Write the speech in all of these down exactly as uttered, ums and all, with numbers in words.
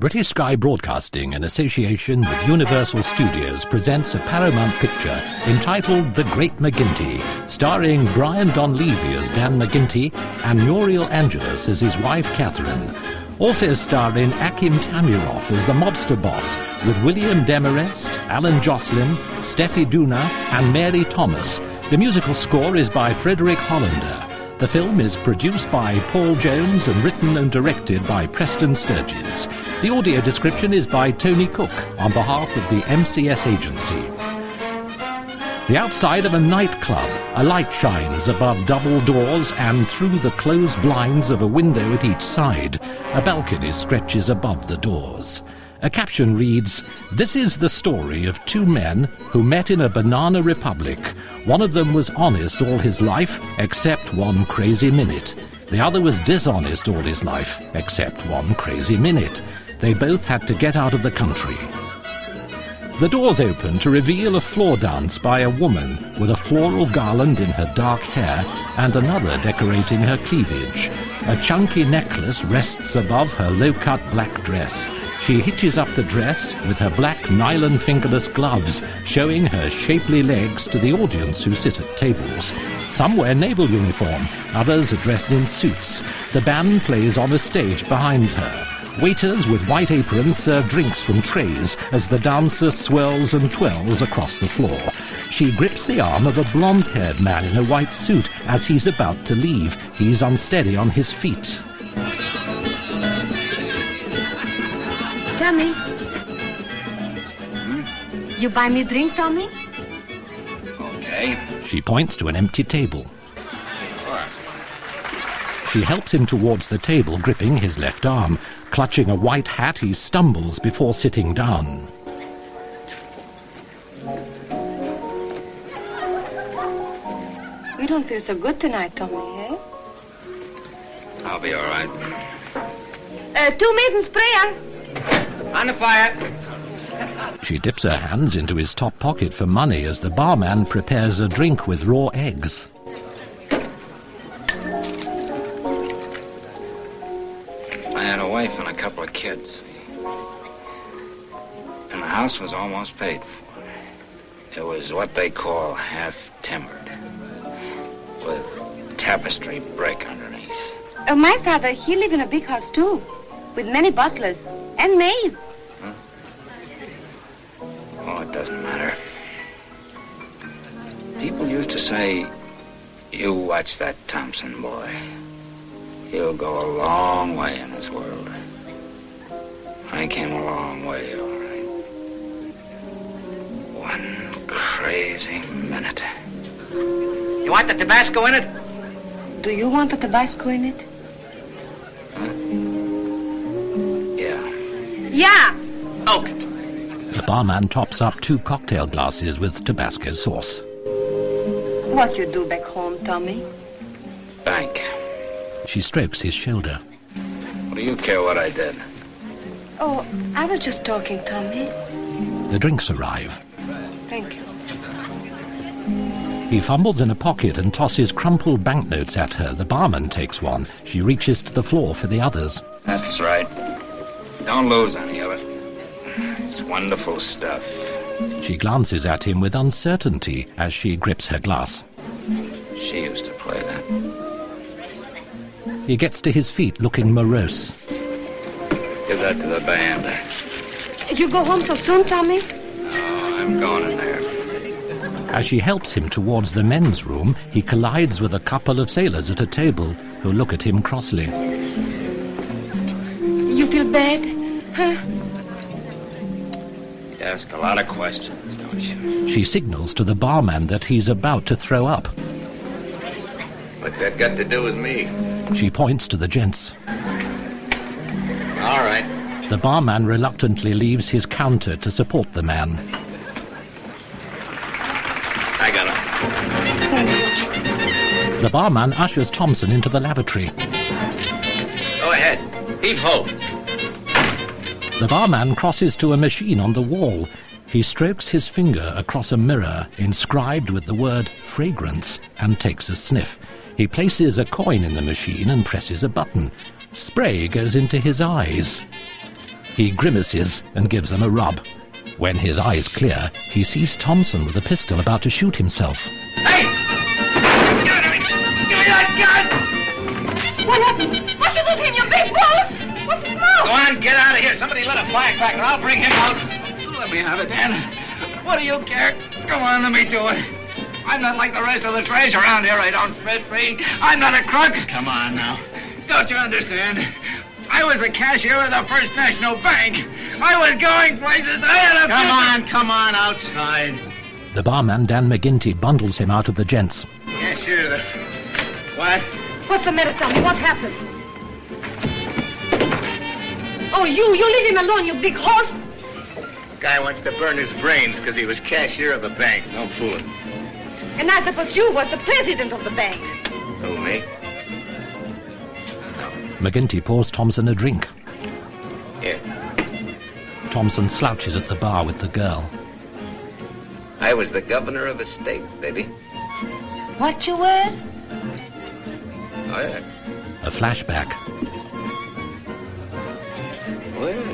British Sky Broadcasting, in association with Universal Studios, presents a Paramount picture entitled The Great McGinty, starring Brian Donlevy as Dan McGinty and Muriel Angeles as his wife Catherine. Also starring Akim Tamiroff as the mobster boss, with William Demarest, Alan Jocelyn, Steffi Duna and Mary Thomas. The musical score is by Frederick Hollander. The film is produced by Paul Jones and written and directed by Preston Sturges. The audio description is by Tony Cook on behalf of the M C S agency. The outside of a nightclub, a light shines above double doors and through the closed blinds of a window at each side. A balcony stretches above the doors. A caption reads, "This is the story of two men who met in a banana republic. One of them was honest all his life, except one crazy minute. The other was dishonest all his life, except one crazy minute. They both had to get out of the country." The doors open to reveal a floor dance by a woman with a floral garland in her dark hair and another decorating her cleavage. A chunky necklace rests above her low-cut black dress. She hitches up the dress with her black nylon fingerless gloves, showing her shapely legs to the audience who sit at tables. Some wear naval uniform, others are dressed in suits. The band plays on a stage behind her. Waiters with white aprons serve drinks from trays as the dancer swirls and twirls across the floor. She grips the arm of a blonde-haired man in a white suit as he's about to leave. He's unsteady on his feet. Tommy, hmm? You buy me drink, Tommy? Okay. She points to an empty table. She helps him towards the table, gripping his left arm. Clutching a white hat, he stumbles before sitting down. You don't feel so good tonight, Tommy, eh? I'll be all right. Uh, two maiden sprayer. On the fire. She dips her hands into his top pocket for money as the barman prepares a drink with raw eggs. I had a wife and a couple of kids. And the house was almost paid for. It was what they call half-timbered, with tapestry brick underneath. Oh, my father, he lived in a big house, too, with many butlers and maids. Huh? Oh, it doesn't matter. People used to say, "You watch that Thompson boy. He'll go a long way in this world." I came a long way, all right. One crazy minute. You want the Tabasco in it? Do you want the Tabasco in it? Huh? Yeah. Yeah. Okay. The barman tops up two cocktail glasses with Tabasco sauce. What you do back home, Tommy? Bank. She strokes his shoulder. What do you care what I did? Oh, I was just talking, Tommy. The drinks arrive. Thank you. He fumbles in a pocket and tosses crumpled banknotes at her. The barman takes one. She reaches to the floor for the others. That's right. Don't lose any of it. It's wonderful stuff. She glances at him with uncertainty as she grips her glass. She used to play that. He gets to his feet looking morose. Give that to the band. You go home so soon, Tommy? Oh, I'm going in there. As she helps him towards the men's room, he collides with a couple of sailors at a table who look at him crossly. You feel bad, huh? You ask a lot of questions, don't you? She signals to the barman that he's about to throw up. What's that got to do with me? She points to the gents. All right. The barman reluctantly leaves his counter to support the man. I got him. The barman ushers Thompson into the lavatory. Go ahead. Heave ho. The barman crosses to a machine on the wall. He strokes his finger across a mirror inscribed with the word fragrance and takes a sniff. He places a coin in the machine and presses a button. Spray goes into his eyes. He grimaces and gives them a rub. When his eyes clear, he sees Thompson with a pistol about to shoot himself. Hey! Give it to me! Give me that gun! What happened? What you do to him, you big wolf? What's the smoke? Go on, get out of here. Somebody let a firecracker. I'll bring him out. Let me have it, Dan. What do you care? Go on, let me do it. I'm not like the rest of the trash around here. I don't fit, see? I'm not a crook. Come on now. Don't you understand? I was the cashier of the First National Bank. I was going places. I had a... Come on, come on, outside. The barman, Dan McGinty, bundles him out of the gents. Cashier, that's... What? What's the matter, Tommy? What happened? Oh, you, you leave him alone, you big horse. Guy wants to burn his brains because he was cashier of a bank. No fooling. And I suppose you was the president of the bank. Who, me? McGinty pours Thompson a drink. Here. Thompson slouches at the bar with the girl. I was the governor of a state, baby. What you were? Oh, yeah. A flashback. Where?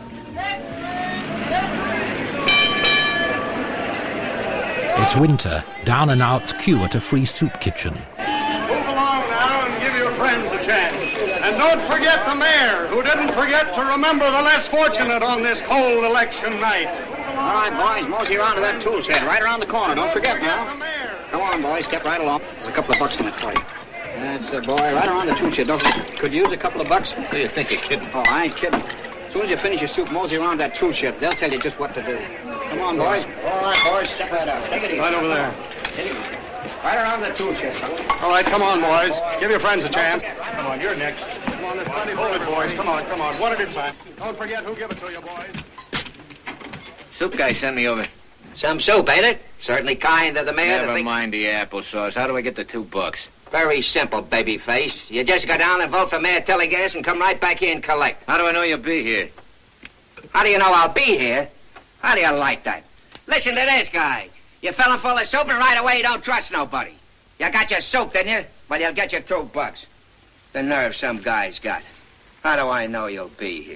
It's winter. Down and out's queue at a free soup kitchen. Move along now and give your friends a chance. And don't forget the mayor, who didn't forget to remember the less fortunate on this cold election night. All right, boys, mosey around to that tool shed right around the corner. Don't forget now. Come on, boys, step right along. There's a couple of bucks in it for you. That's the boy, right around the tool shed. Don't forget. Could you use a couple of bucks? Who do you think you're kidding? Oh, I ain't kidding. As soon as you finish your soup, mosey around that tool shed. They'll tell you just what to do. Come on, boys. All right, boys, step right up. Take it easy. Right over there. Right around the tool shed, fellas. All right, come on, boys. Give your friends a chance. Come on, you're next. Come on, there's plenty of it, boys. Come on, come on. One at a time. Don't forget who give it to you, boys. Soup guy sent me over. Some soup, ain't it? Certainly kind of the mayor. Never to think... mind the applesauce. How do I get the two bucks? Very simple, babyface. You just go down and vote for Mayor Tillinghast and come right back here and collect. How do I know you'll be here? How do you know I'll be here? How do you like that? Listen to this guy. You fill him full of soup and right away you don't trust nobody. You got your soup, didn't you? Well, you'll get your two bucks. The nerve some guys got. How do I know you'll be here?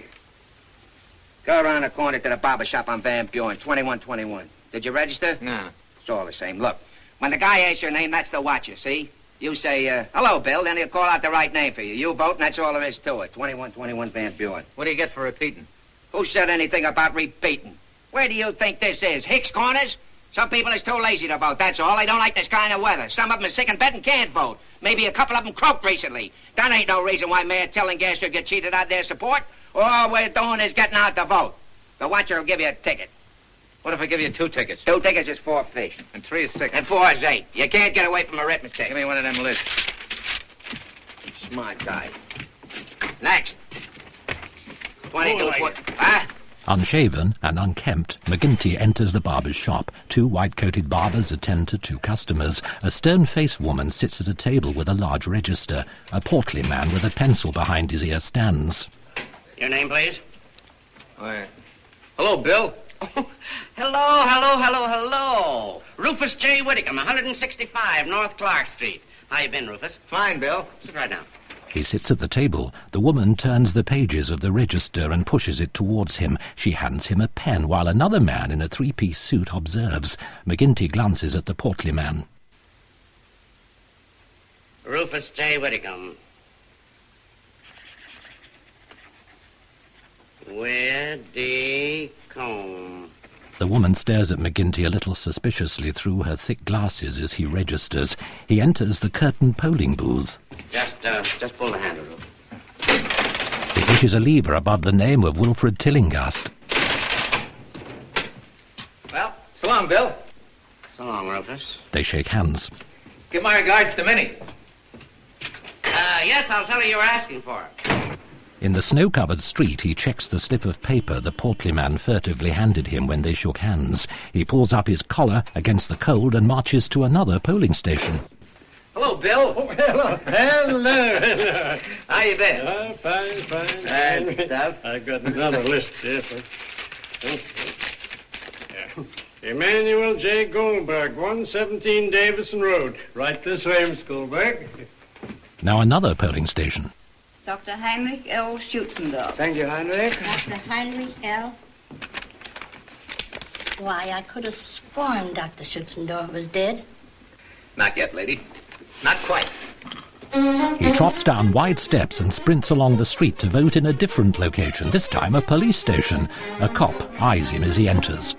Go around the corner to the barber shop on Van Buren, twenty-one twenty-one. Did you register? No. It's all the same. Look, when the guy asks your name, that's the watcher, see? You say, uh, hello, Bill, then he'll call out the right name for you. You vote, and that's all there is to it. twenty-one twenty-one Van Buren. What do you get for repeating? Who said anything about repeating? Where do you think this is? Hicks Corners? Some people is too lazy to vote, that's all. They don't like this kind of weather. Some of them are sick in bed and can't vote. Maybe a couple of them croaked recently. That ain't no reason why Mayor Tillinghast should get cheated out of their support. All we're doing is getting out the vote. The watcher will give you a ticket. What if I give you two tickets? Two tickets is four fish. And three is six. And four is eight. You can't get away from arithmetic. Give me one of them lists. Smart guy. Next. twenty-two foot. Huh? Unshaven and unkempt, McGinty enters the barber's shop. Two white-coated barbers attend to two customers. A stern-faced woman sits at a table with a large register. A portly man with a pencil behind his ear stands. Your name, please? Why, hello, Bill. Oh, hello, hello, hello, hello. Rufus J. Whitcomb, one sixty-five North Clark Street. How you been, Rufus? Fine, Bill. Sit right down. He sits at the table. The woman turns the pages of the register and pushes it towards him. She hands him a pen, while another man in a three-piece suit observes. McGinty glances at the portly man. Rufus J. Whitcomb. Whitcomb. The woman stares at McGinty a little suspiciously through her thick glasses as he registers. He enters the curtained polling booth. Just, uh, just pull the handle, Rufus. He pushes a lever above the name of Wilfred Tillinghast. Well, so long, Bill. So long, Rufus. They shake hands. Give my regards to Minnie. Uh, yes, I'll tell her you were asking for her. In the snow-covered street, he checks the slip of paper the portly man furtively handed him when they shook hands. He pulls up his collar against the cold and marches to another polling station. Hello, Bill. Oh, hello. Hello, hello. How you been? Oh, fine, fine. Bad stuff. I've got another list here. For... Okay. Yeah. Emmanuel J. Goldberg, one seventeen Davison Road. Right this way, Miss Goldberg. Now another polling station. Doctor Heinrich L. Schützendorf. Thank you, Heinrich. Doctor Heinrich L. Why, I could have sworn Doctor Schützendorf was dead. Not yet, lady. Not quite. He trots down wide steps and sprints along the street to vote in a different location, this time a police station. A cop eyes him as he enters.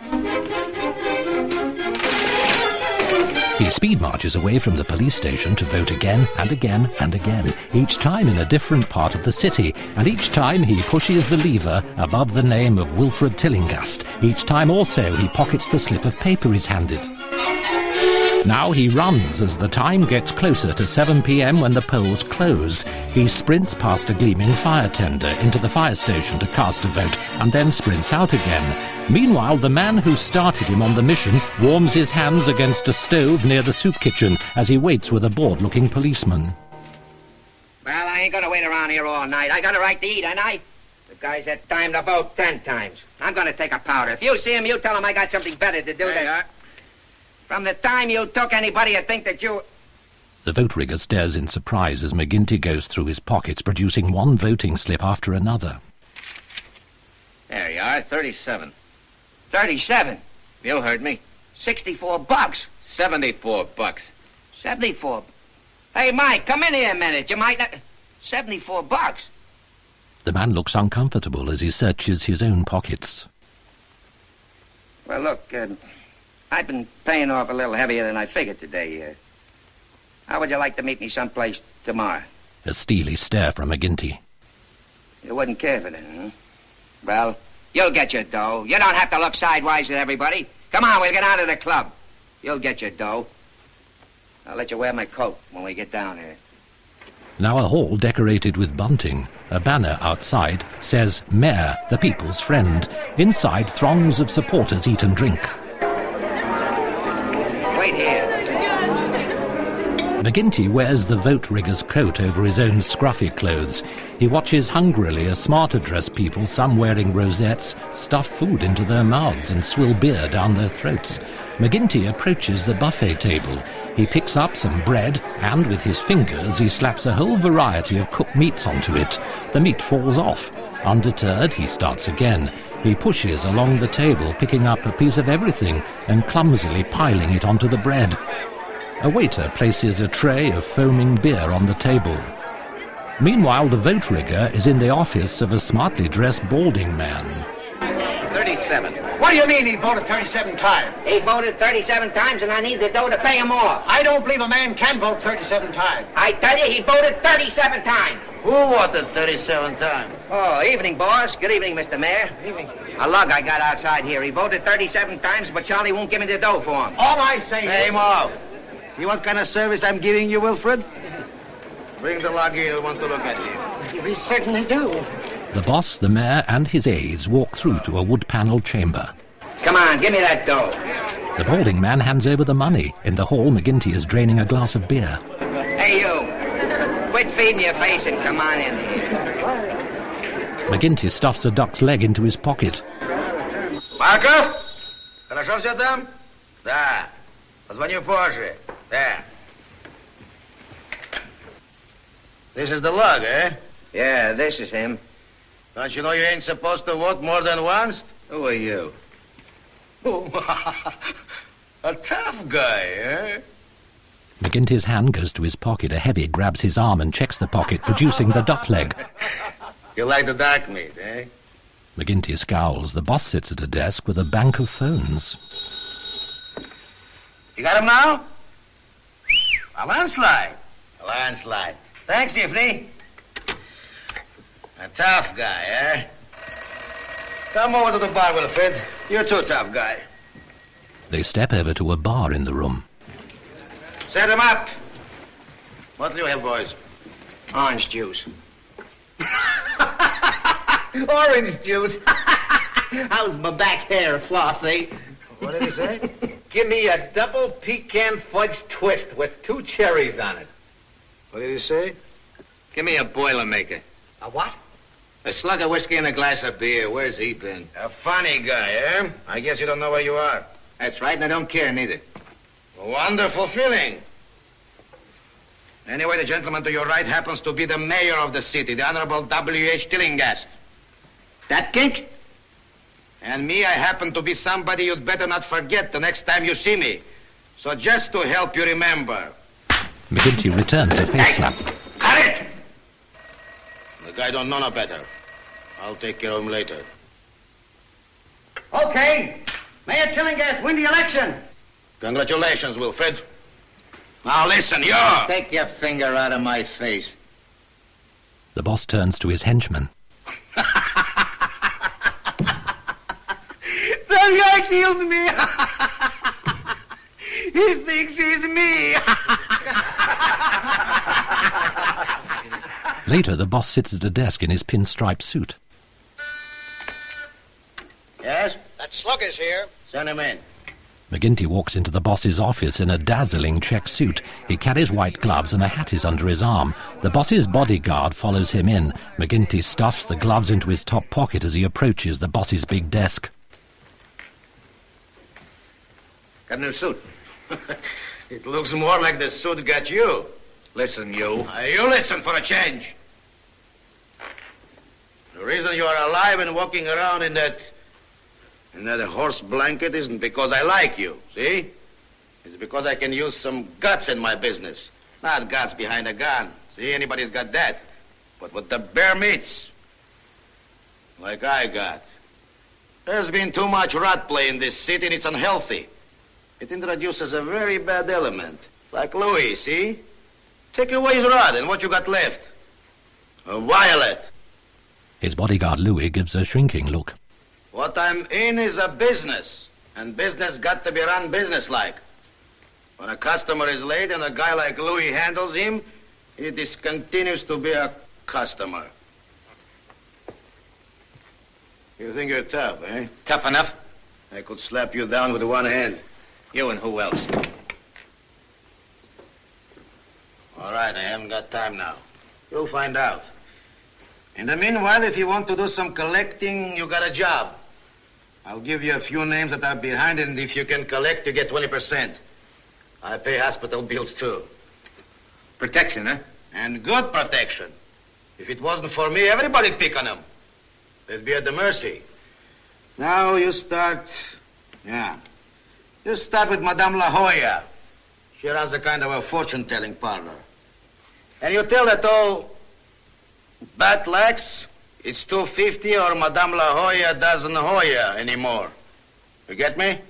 He speed marches away from the police station to vote again and again and again, each time in a different part of the city, and each time he pushes the lever above the name of Wilfred Tillinghast. Each time also he pockets the slip of paper he's handed. Now he runs as the time gets closer to seven p.m. when the polls close. He sprints past a gleaming fire tender into the fire station to cast a vote, and then sprints out again. Meanwhile, the man who started him on the mission warms his hands against a stove near the soup kitchen as he waits with a bored-looking policeman. Well, I ain't gonna wait around here all night. I got a right to eat, ain't I? The guy's had time to vote ten times. I'm gonna take a powder. If you see him, you tell him I got something better to do. There than... you are. From the time you took, anybody would think that you... The vote rigger stares in surprise as McGinty goes through his pockets, producing one voting slip after another. There you are, thirty-seven. Thirty-seven? You heard me. Sixty-four bucks. Seventy-four bucks. Seventy-four. Hey, Mike, come in here a minute. You might not... Seventy-four bucks. The man looks uncomfortable as he searches his own pockets. Well, look, uh, I've been paying off a little heavier than I figured today. Uh, how would you like to meet me someplace tomorrow? A steely stare from McGinty. You wouldn't care for that, huh? Well, you'll get your dough. You don't have to look sidewise at everybody. Come on, we'll get out of the club. You'll get your dough. I'll let you wear my coat when we get down here. Now a hall decorated with bunting. A banner outside says, Mayor, the People's Friend. Inside, throngs of supporters eat and drink. Wait here. McGinty wears the vote rigger's coat over his own scruffy clothes. He watches hungrily as smarter-dressed people, some wearing rosettes, stuff food into their mouths and swill beer down their throats. McGinty approaches the buffet table. He picks up some bread, and with his fingers he slaps a whole variety of cooked meats onto it. The meat falls off. Undeterred, he starts again. He pushes along the table, picking up a piece of everything and clumsily piling it onto the bread. A waiter places a tray of foaming beer on the table. Meanwhile, the vote rigger is in the office of a smartly dressed balding man. thirty-seven. What do you mean he voted thirty-seven times? He voted thirty-seven times, and I need the dough to pay him off. I don't believe a man can vote thirty-seven times. I tell you, he voted thirty-seven times. Who voted thirty-seven times? Oh, evening, boss. Good evening, Mister Mayor. Evening. A lug I got outside here. He voted thirty-seven times, but Charlie won't give me the dough for him. All I say Pay is... him off. See what kind of service I'm giving you, Wilfred? Bring the lug here. I want to look at you. We certainly do. The boss, the mayor, and his aides walk through to a wood-panelled chamber. Come on, give me that dough. The balding man hands over the money. In the hall, McGinty is draining a glass of beer. Hey, you. Quit feeding your face and come on in here. McGinty stuffs a duck's leg into his pocket. Марков? Хорошо все там? Да. Позвоню позже. There. This is the lug, eh? Yeah, this is him. Don't you know you ain't supposed to vote more than once? Who are you? A tough guy, eh? McGinty's hand goes to his pocket. A heavy grabs his arm and checks the pocket, producing the duck leg. You like the dark meat, eh? McGinty scowls. The boss sits at a desk with a bank of phones. You got him now? A landslide. A landslide. Thanks, Ifney. A tough guy, eh? Come over to the bar, Wilfred. You're too tough guy. They step over to a bar in the room. Set him up. What do you have, boys? Orange juice. Orange juice. How's my back hair, Flossie? What did he say? Give me a double pecan fudge twist with two cherries on it. What did he say? Give me a Boilermaker. A what? A slug of whiskey and a glass of beer. Where's he been? A funny guy, eh? I guess you don't know where you are. That's right, and I don't care neither. A wonderful feeling. Anyway, the gentleman to your right happens to be the mayor of the city, the Honorable W H Tillinghast. That gink? And me, I happen to be somebody you'd better not forget the next time you see me. So just to help you remember. McGinty returns a face slap. Cut it! The guy don't know no better. I'll take care of him later. Okay. Mayor Tillinghast win the election. Congratulations, Wilfred. Now listen, you! Take your finger out of my face. The boss turns to his henchman. That guy kills me. He thinks he's me. Later, the boss sits at a desk in his pinstripe suit. Yes? That slugger's here. Send him in. McGinty walks into the boss's office in a dazzling check suit. He carries white gloves and a hat is under his arm. The boss's bodyguard follows him in. McGinty stuffs the gloves into his top pocket as he approaches the boss's big desk. Got a new suit. It looks more like the suit got you. Listen, you. Uh, you listen for a change. The reason you are alive and walking around in that... in that horse blanket isn't because I like you, see? It's because I can use some guts in my business. Not guts behind a gun. See, anybody's got that. But with the bare meats, like I got. There's been too much rat play in this city and it's unhealthy. It introduces a very bad element. Like Louis, see? Take away his rod and what you got left? A violet. His bodyguard Louis gives a shrinking look. What I'm in is a business, and business got to be run businesslike. When a customer is late and a guy like Louis handles him, he discontinues to be a customer. You think you're tough, eh? Tough enough? I could slap you down with one hand. You and who else? All right, I haven't got time now. You'll find out. In the meanwhile, if you want to do some collecting, you got a job. I'll give you a few names that are behind, and if you can collect, you get twenty percent. I pay hospital bills, too. Protection, huh? And good protection. If it wasn't for me, everybody'd pick on them. They'd be at the mercy. Now you start... Yeah. You start with Madame La Jolla. She runs a kind of a fortune-telling parlor. And you tell that old Batlax it's two fifty or Madame La Jolla doesn't Hoya anymore. You get me?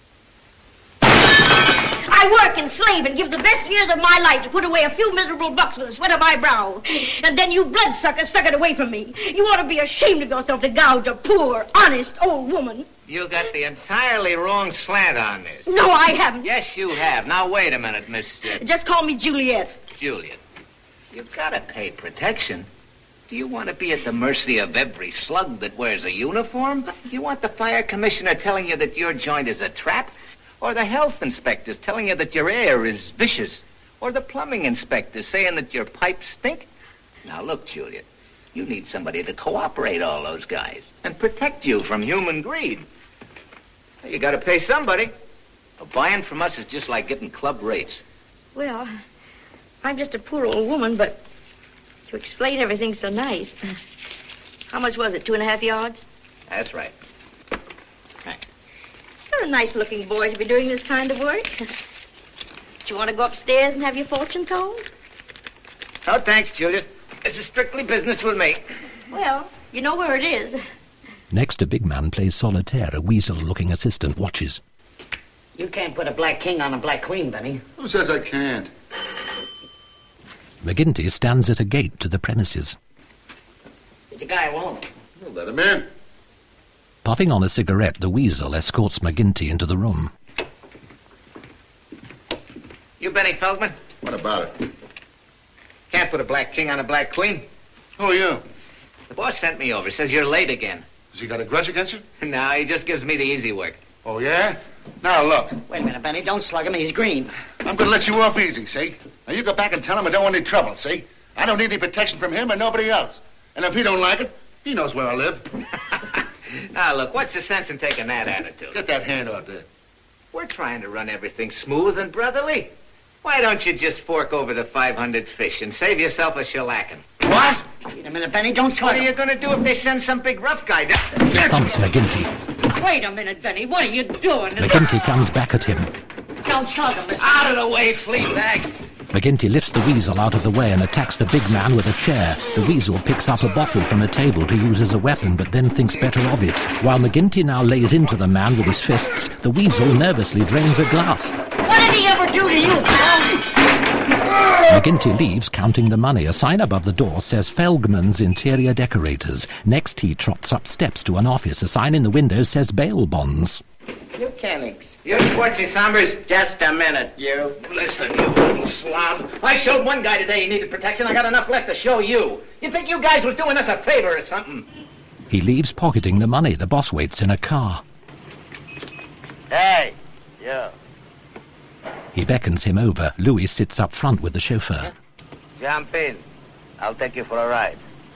I work and slave and give the best years of my life to put away a few miserable bucks with the sweat of my brow. And then you bloodsuckers suck it away from me. You ought to be ashamed of yourself to gouge a poor, honest old woman. You got the entirely wrong slant on this. No, I haven't. Yes, you have. Now, wait a minute, Miss... Uh, Just call me Juliet. Juliet. You gotta pay protection. Do you want to be at the mercy of every slug that wears a uniform? You want the fire commissioner telling you that your joint is a trap? Or the health inspectors telling you that your air is vicious? Or the plumbing inspectors saying that your pipes stink? Now, look, Juliet, you need somebody to cooperate all those guys and protect you from human greed. You gotta pay somebody. Well, buying from us is just like getting club rates. Well, I'm just a poor old woman, but you explain everything so nice. How much was it, two and a half yards? That's right. You're a nice-looking boy to be doing this kind of work. Do you want to go upstairs and have your fortune told? No, thanks, Juliet. This is strictly business with me. Well, you know where it is. Next, a big man plays solitaire. A weasel-looking assistant watches. You can't put a black king on a black queen, Benny. Who says I can't? McGinty stands at a gate to the premises. It's a guy alone. Well, let him in. Puffing on a cigarette, the weasel escorts McGinty into the room. You Benny Feldman? What about it? Can't put a black king on a black queen. Who are you? The boss sent me over. Says you're late again. Has he got a grudge against you? No, he just gives me the easy work. Oh, yeah? Now, look. Wait a minute, Benny. Don't slug him. He's green. I'm going to let you off easy, see? Now, you go back and tell him I don't want any trouble, see? I don't need any protection from him or nobody else. And if he don't like it, he knows where I live. Now, look, what's the sense in taking that attitude? Get that hand out there. We're trying to run everything smooth and brotherly. Why don't you just fork over the five hundred fish and save yourself a shellacking? What? Wait a minute, Benny, don't What sweat are you going to do if they send some big rough guy down? He thumps McGinty. Wait a minute, Benny. What are you doing? McGinty comes back at him. Don't slug him, mister. Out of the way, fleabag. McGinty lifts the weasel out of the way and attacks the big man with a chair. The weasel picks up a bottle from a table to use as a weapon, but then thinks better of it. While McGinty now lays into the man with his fists, the weasel nervously drains a glass. What did he ever do to you, pal? McGinty leaves, counting the money. A sign above the door says Felgman's Interior Decorators. Next, he trots up steps to an office. A sign in the window says bail bonds. You can't... You Schwartzy Sombers? Just a minute, you. Listen, you little slob. I showed one guy today he needed protection. I got enough left to show you. You think you guys was doing us a favor or something? He leaves, pocketing the money. The boss waits in a car. Hey, you. He beckons him over. Louis sits up front with the chauffeur. Jump in. I'll take you for a ride.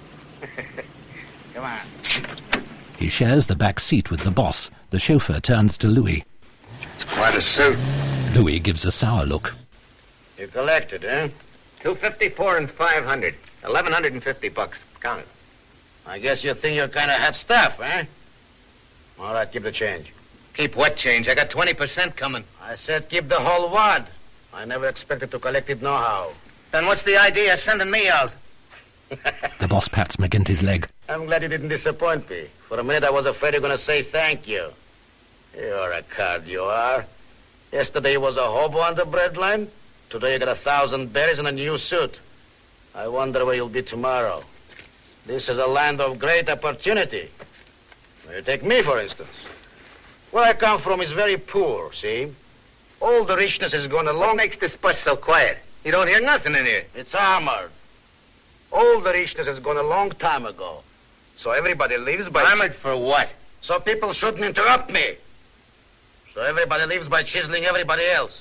Come on. He shares the back seat with the boss. The chauffeur turns to Louis. It's quite a suit. Louis gives a sour look. You collected, eh? Two fifty-four and five hundred. Eleven hundred and fifty bucks. Count it. I guess you think you're kind of hot stuff, eh? All right, keep the change. Keep what change? I got twenty percent coming. I said keep the whole wad. I never expected to collect it nohow. Then what's the idea of sending me out? The boss pats McGinty's leg. I'm glad you didn't disappoint me. For a minute, I was afraid you're going to say thank you. You're a card, you are. Yesterday you was a hobo on the breadline. Today you got a thousand berries and a new suit. I wonder where you'll be tomorrow. This is a land of great opportunity. You take me, for instance. Where I come from is very poor, see? All the richness is going along. What makes this bus so quiet? You don't hear nothing in here. It's armored. All the richness has gone a long time ago. So everybody lives by... Armored for what? So people shouldn't interrupt me. So everybody lives by chiseling everybody else.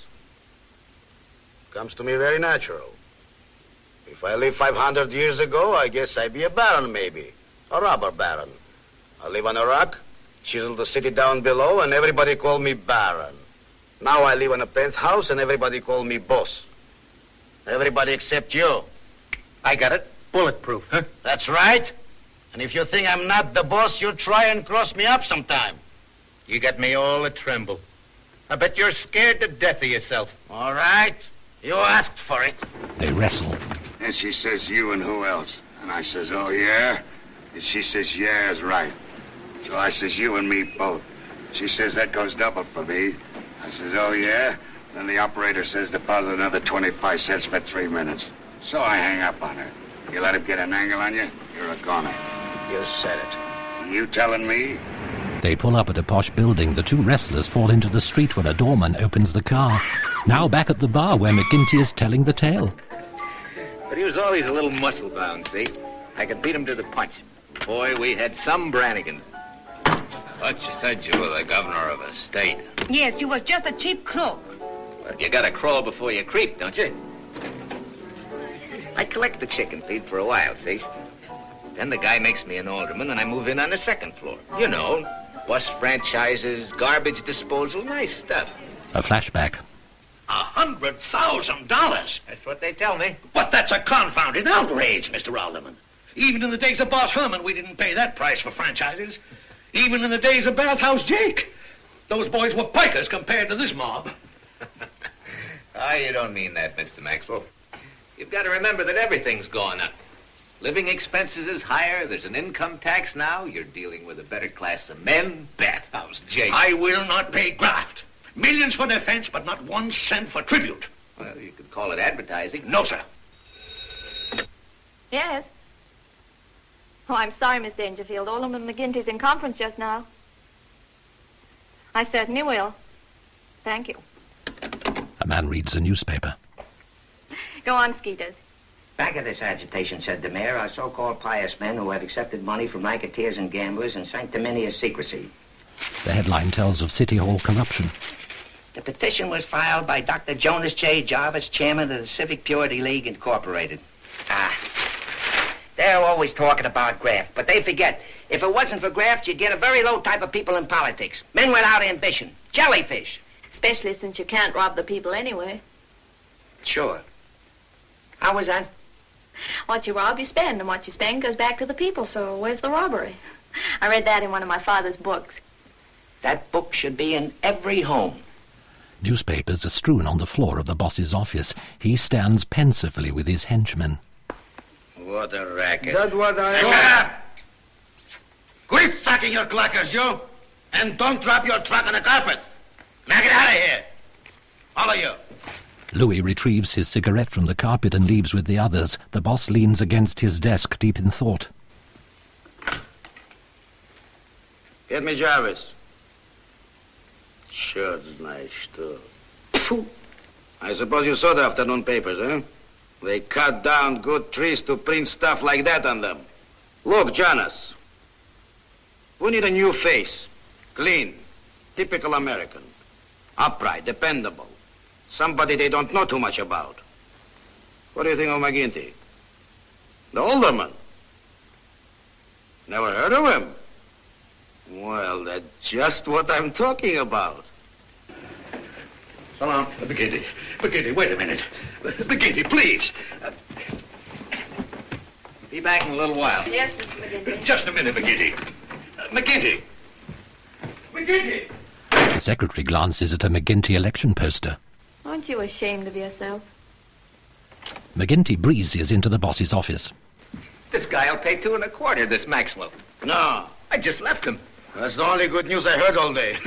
Comes to me very natural. If I lived five hundred years ago, I guess I'd be a baron, maybe. A robber baron. I live on a rock, chisel the city down below, and everybody call me baron. Now I live in a penthouse, and everybody call me boss. Everybody except you. I got it. Bulletproof, huh? That's right. And if you think I'm not the boss, you try and cross me up sometime. You got me all a tremble. I bet you're scared to death of yourself. All right. You asked for it. They wrestle. And she says, you and who else? And I says, oh, yeah? And she says, yeah, is right. So I says, you and me both. She says, that goes double for me. I says, oh, yeah? Then the operator says, deposit another twenty-five cents for three minutes. So I hang up on her. You let him get an angle on you, you're a goner. You said it. You telling me? They pull up at a posh building. The two wrestlers fall into the street when a doorman opens the car. Now back at the bar where McGinty is telling the tale. But he was always a little muscle-bound, see? I could beat him to the punch. Boy, we had some Brannigans. But you said you were the governor of a state. Yes, you was just a cheap crook. Well, you gotta crawl before you creep, don't you? I collect the chicken feed for a while, see? Then the guy makes me an alderman, and I move in on the second floor. You know, bus franchises, garbage disposal, nice stuff. A flashback. A hundred thousand dollars? That's what they tell me. But that's a confounded outrage, Mister Alderman. Even in the days of Boss Herman, we didn't pay that price for franchises. Even in the days of Bathhouse Jake. Those boys were pikers compared to this mob. Ah, you don't mean that, Mister Maxwell. You've got to remember that everything's gone up. Living expenses is higher. There's an income tax now. You're dealing with a better class of men. Bathhouse Jake. I will not pay graft. Millions for defense, but not one cent for tribute. Well, you could call it advertising. No, sir. Yes. Oh, I'm sorry, Miss Dangerfield. Alderman McGinty's in conference just now. I certainly will. Thank you. A man reads a newspaper. Go on, Skeeters. Back of this agitation, said the mayor, are so-called pious men who have accepted money from racketeers and gamblers in sanctimonious secrecy. The headline tells of City Hall corruption. The petition was filed by Doctor Jonas J. Jarvis, chairman of the Civic Purity League, Incorporated. Ah, they're always talking about graft, but they forget, if it wasn't for graft, you'd get a very low type of people in politics. Men without ambition. Jellyfish. Especially since you can't rob the people anyway. Sure. How was that? What you rob, you spend, and what you spend goes back to the people, so where's the robbery? I read that in one of my father's books. That book should be in every home. Newspapers are strewn on the floor of the boss's office. He stands pensively with his henchmen. What a racket. That's what I... Shut up! Quit sucking your clackers, you! And don't drop your truck on the carpet. Now get out of here. All of you. Louis retrieves his cigarette from the carpet and leaves with the others. The boss leans against his desk, deep in thought. Get me Jarvis. Черт-знает что. Phew. I suppose you saw the afternoon papers, eh? They cut down good trees to print stuff like that on them. Look, Jonas. We need a new face. Clean. Typical American. Upright, dependable. Somebody they don't know too much about. What do you think of McGinty? The alderman. Never heard of him? Well, that's just what I'm talking about. So long. McGinty. McGinty, wait a minute. McGinty, please. Uh, Be back in a little while. Yes, Mister McGinty. Just a minute, McGinty. Uh, McGinty. McGinty! The secretary glances at a McGinty election poster. Aren't you ashamed of yourself? McGinty breezes into the boss's office. This guy'll pay two and a quarter, this Maxwell. No. I just left him. That's the only good news I heard all day.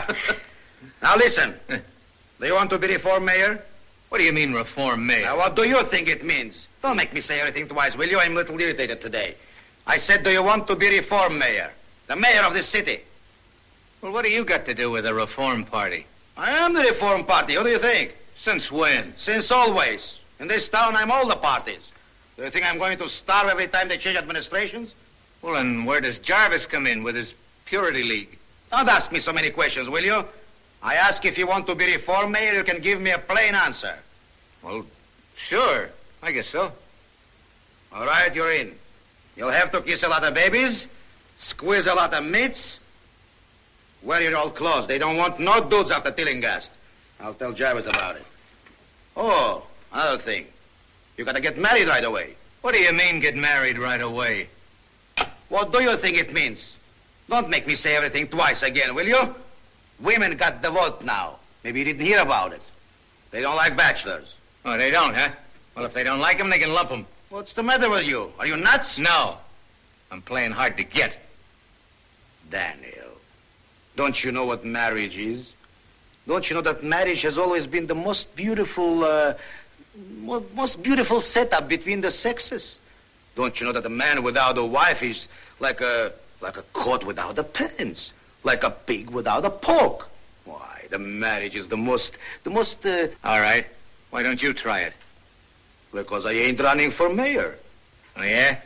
Now listen. Do you want to be reform mayor? What do you mean, reform mayor? Now, what do you think it means? Don't make me say everything twice, will you? I'm a little irritated today. I said, do you want to be reform mayor? The mayor of this city. Well, what do you got to do with the Reform Party? I am the Reform Party. What do you think? Since when? Since always. In this town, I'm all the parties. Do you think I'm going to starve every time they change administrations? Well, and where does Jarvis come in with his Purity League? Don't ask me so many questions, will you? I ask if you want to be reform mayor, you can give me a plain answer. Well, sure. I guess so. All right, you're in. You'll have to kiss a lot of babies, squeeze a lot of meats, wear your old clothes. They don't want no dudes after Tillinghast. I'll tell Jarvis about it. Oh, another thing. You gotta get married right away. What do you mean, get married right away? What do you think it means? Don't make me say everything twice again, will you? Women got the vote now. Maybe you didn't hear about it. They don't like bachelors. Oh, they don't, huh? Well, if they don't like them, they can lump them. What's the matter with you? Are you nuts? No. I'm playing hard to get. Daniel, don't you know what marriage is? Don't you know that marriage has always been the most beautiful, uh, mo- most beautiful setup between the sexes? Don't you know that a man without a wife is like a, like a coat without a pants? Like a pig without a pork? Why, the marriage is the most, the most, uh... All right. Why don't you try it? Because I ain't running for mayor. Oh, yeah?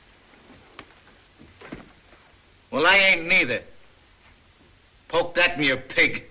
Well, I ain't neither. Poke that in your pig.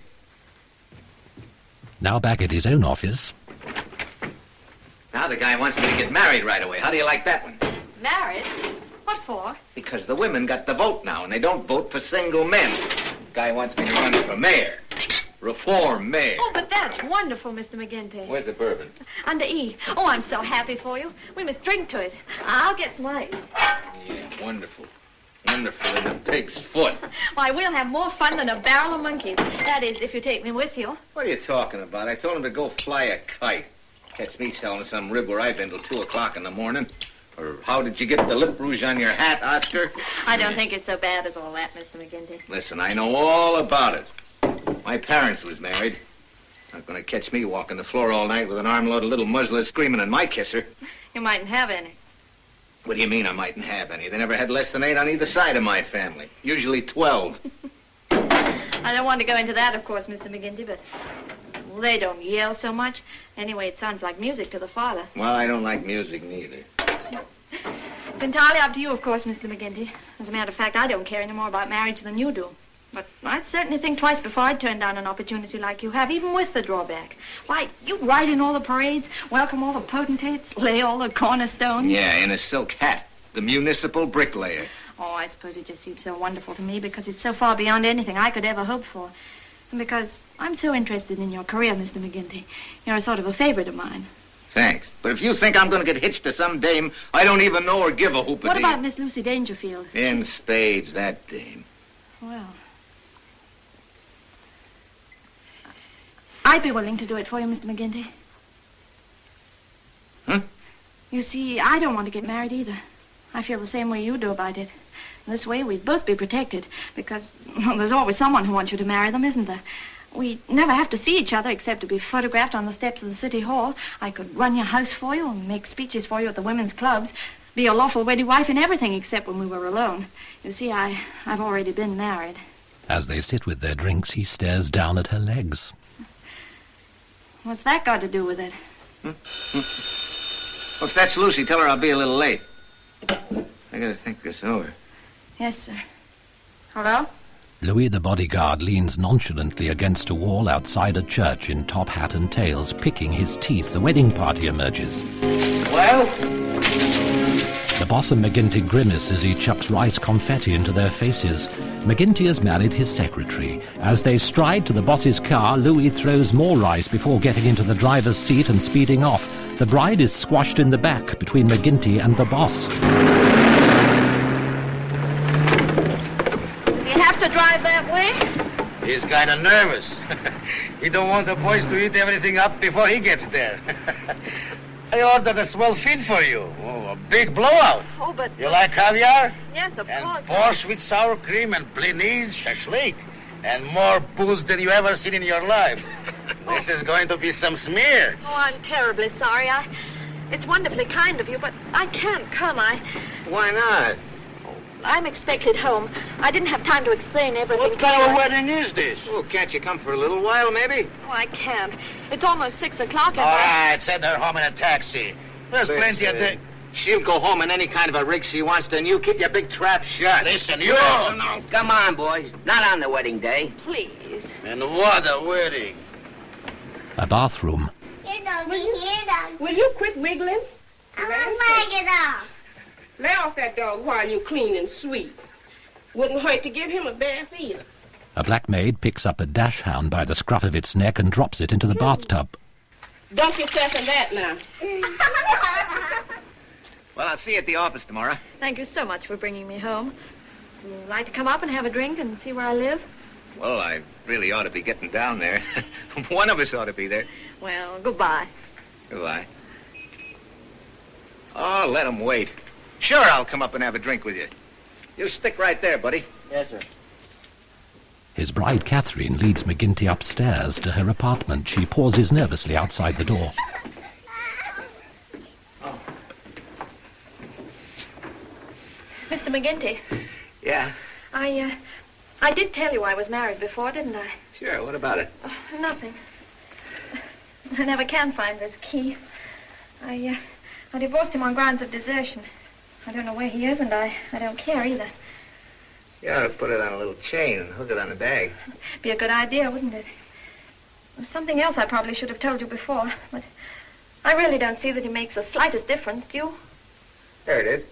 Now back at his own office. Now the guy wants me to get married right away. How do you like that one? Married? What for? Because the women got the vote now, and they don't vote for single men. The guy wants me to run for mayor. Reform mayor. Oh, but that's wonderful, Mister McGinty. Where's the bourbon? Under E. Oh, I'm so happy for you. We must drink to it. I'll get some ice. Yeah, wonderful. Wonderful in a pig's foot. Why, we'll have more fun than a barrel of monkeys. That is, if you take me with you. What are you talking about? I told him to go fly a kite. Catch me selling some rib where I've been till two o'clock in the morning. Or how did you get the lip rouge on your hat, Oscar? I don't think it's so bad as all that, Mister McGinty. Listen, I know all about it. My parents was married. Not gonna catch me walking the floor all night with an armload of little muzzlers screaming in my kisser. You mightn't have any. What do you mean I mightn't have any? They never had less than eight on either side of my family. Usually twelve. I don't want to go into that, of course, Mister McGinty, but well, they don't yell so much. Anyway, it sounds like music to the father. Well, I don't like music neither. It's entirely up to you, of course, Mister McGinty. As a matter of fact, I don't care any more about marriage than you do. But I'd certainly think twice before I'd turn down an opportunity like you have, even with the drawback. Why, you'd ride in all the parades, welcome all the potentates, lay all the cornerstones. Yeah, in a silk hat. The municipal bricklayer. Oh, I suppose it just seems so wonderful to me because it's so far beyond anything I could ever hope for. And because I'm so interested in your career, Mister McGinty. You're a sort of a favorite of mine. Thanks. But if you think I'm going to get hitched to some dame, I don't even know or give a hoop a What deal. about Miss Lucy Dangerfield? In spades, that dame. Well, I'd be willing to do it for you, Mister McGinty. Huh? You see, I don't want to get married either. I feel the same way you do about it. This way, we'd both be protected, because, well, there's always someone who wants you to marry them, isn't there? We never have to see each other except to be photographed on the steps of the city hall. I could run your house for you and make speeches for you at the women's clubs, be your lawful wedded wife and everything except when we were alone. You see, I, I've already been married. As they sit with their drinks, he stares down at her legs. What's that got to do with it? Hmm? Hmm. Well, if that's Lucy, tell her I'll be a little late. I gotta think this over. Yes, sir. Hello? Louis the bodyguard leans nonchalantly against a wall outside a church in top hat and tails, picking his teeth. The wedding party emerges. Well? The boss and McGinty grimace as he chucks rice confetti into their faces. McGinty has married his secretary. As they stride to the boss's car, Louis throws more rice before getting into the driver's seat and speeding off. The bride is squashed in the back between McGinty and the boss. To drive that way? He's kind of nervous. He don't want the boys to eat everything up before he gets there. I ordered a swell feed for you. Oh, a big blowout. Oh, but... You like caviar? Yes, of and course. Borscht with sour cream and blinis, shashlik, and more booze than you ever seen in your life. This is going to be some smear. Oh, I'm terribly sorry. I... It's wonderfully kind of you, but I can't come. I... Why not? I'm expected home. I didn't have time to explain everything. What kind of a wedding is this? Well, can't you come for a little while, maybe? Oh, I can't. It's almost six o'clock. All right, send her home in a taxi. There's Listen, plenty of time. She'll go home in any kind of a rig she wants to, and you keep your big trap shut. Listen, you... No, no, come on, boys. Not on the wedding day. Please. And what a wedding. A bathroom. Here, doggy, here, doggy. Will you quit wiggling? I want to get off. Lay off that dog while you clean and sweep. Wouldn't hurt to give him a bath either. A black maid picks up a dash hound by the scruff of its neck and drops it into the bathtub. Dunk yourself in that now. Well, I'll see you at the office tomorrow. Thank you so much for bringing me home. Would you like to come up and have a drink and see where I live? Well, I really ought to be getting down there. One of us ought to be there. Well, goodbye. Goodbye. Oh, let him wait. Sure, I'll come up and have a drink with you. You stick right there, buddy. Yes, sir. His bride, Catherine, leads McGinty upstairs to her apartment. She pauses nervously outside the door. Oh. Mister McGinty. Yeah? I, uh, I did tell you I was married before, didn't I? Sure, what about it? Oh, nothing. I never can find this key. I, uh, I divorced him on grounds of desertion. I don't know where he is, and I, I don't care either. You ought to put it on a little chain and hook it on the bag. Be a good idea, wouldn't it? There's something else I probably should have told you before, but I really don't see that it makes the slightest difference, do you? There it is.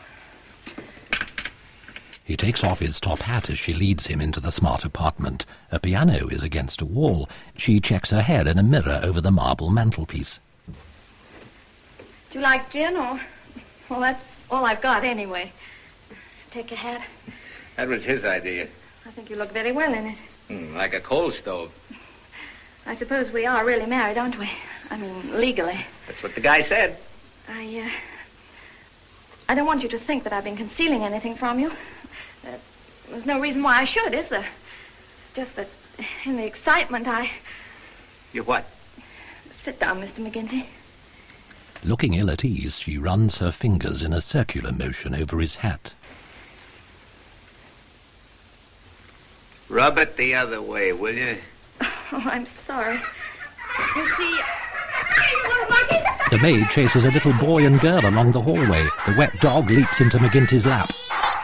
He takes off his top hat as she leads him into the smart apartment. A piano is against a wall. She checks her hair in a mirror over the marble mantelpiece. Do you like gin, or... Well, that's all I've got, anyway. Take your hat. That was his idea. I think you look very well in it. Mm, like a coal stove. I suppose we are really married, aren't we? I mean, legally. That's what the guy said. I, uh... I don't want you to think that I've been concealing anything from you. Uh, there's no reason why I should, is there? It's just that in the excitement, I... You what? Sit down, Mister McGinty. Looking ill at ease, she runs her fingers in a circular motion over his hat. Rub it the other way, will you? Oh, I'm sorry. You see... The maid chases a little boy and girl along the hallway. The wet dog leaps into McGinty's lap.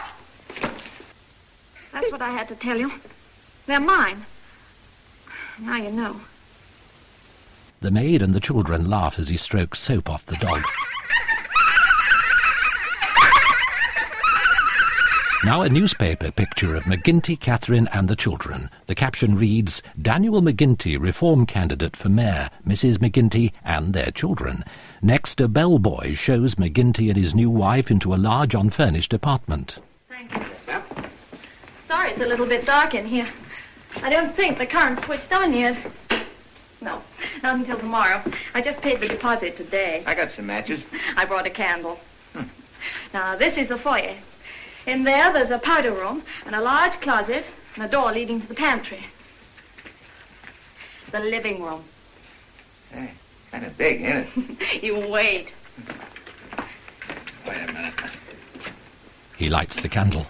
That's what I had to tell you. They're mine. Now you know. The maid and the children laugh as he strokes soap off the dog. Now a newspaper picture of McGinty, Catherine and the children. The caption reads, Daniel McGinty, Reform candidate for mayor, Missus McGinty and their children. Next, a bellboy shows McGinty and his new wife into a large unfurnished apartment. Thank you. Yes, ma'am. Sorry, it's a little bit dark in here. I don't think the current's switched on yet. No, not until tomorrow. I just paid the deposit today. I got some matches. I brought a candle. Hmm. Now, this is the foyer. In there, there's a powder room and a large closet and a door leading to the pantry. The living room. Hey, kind of big, isn't it? You wait. Wait a minute. He lights the candle.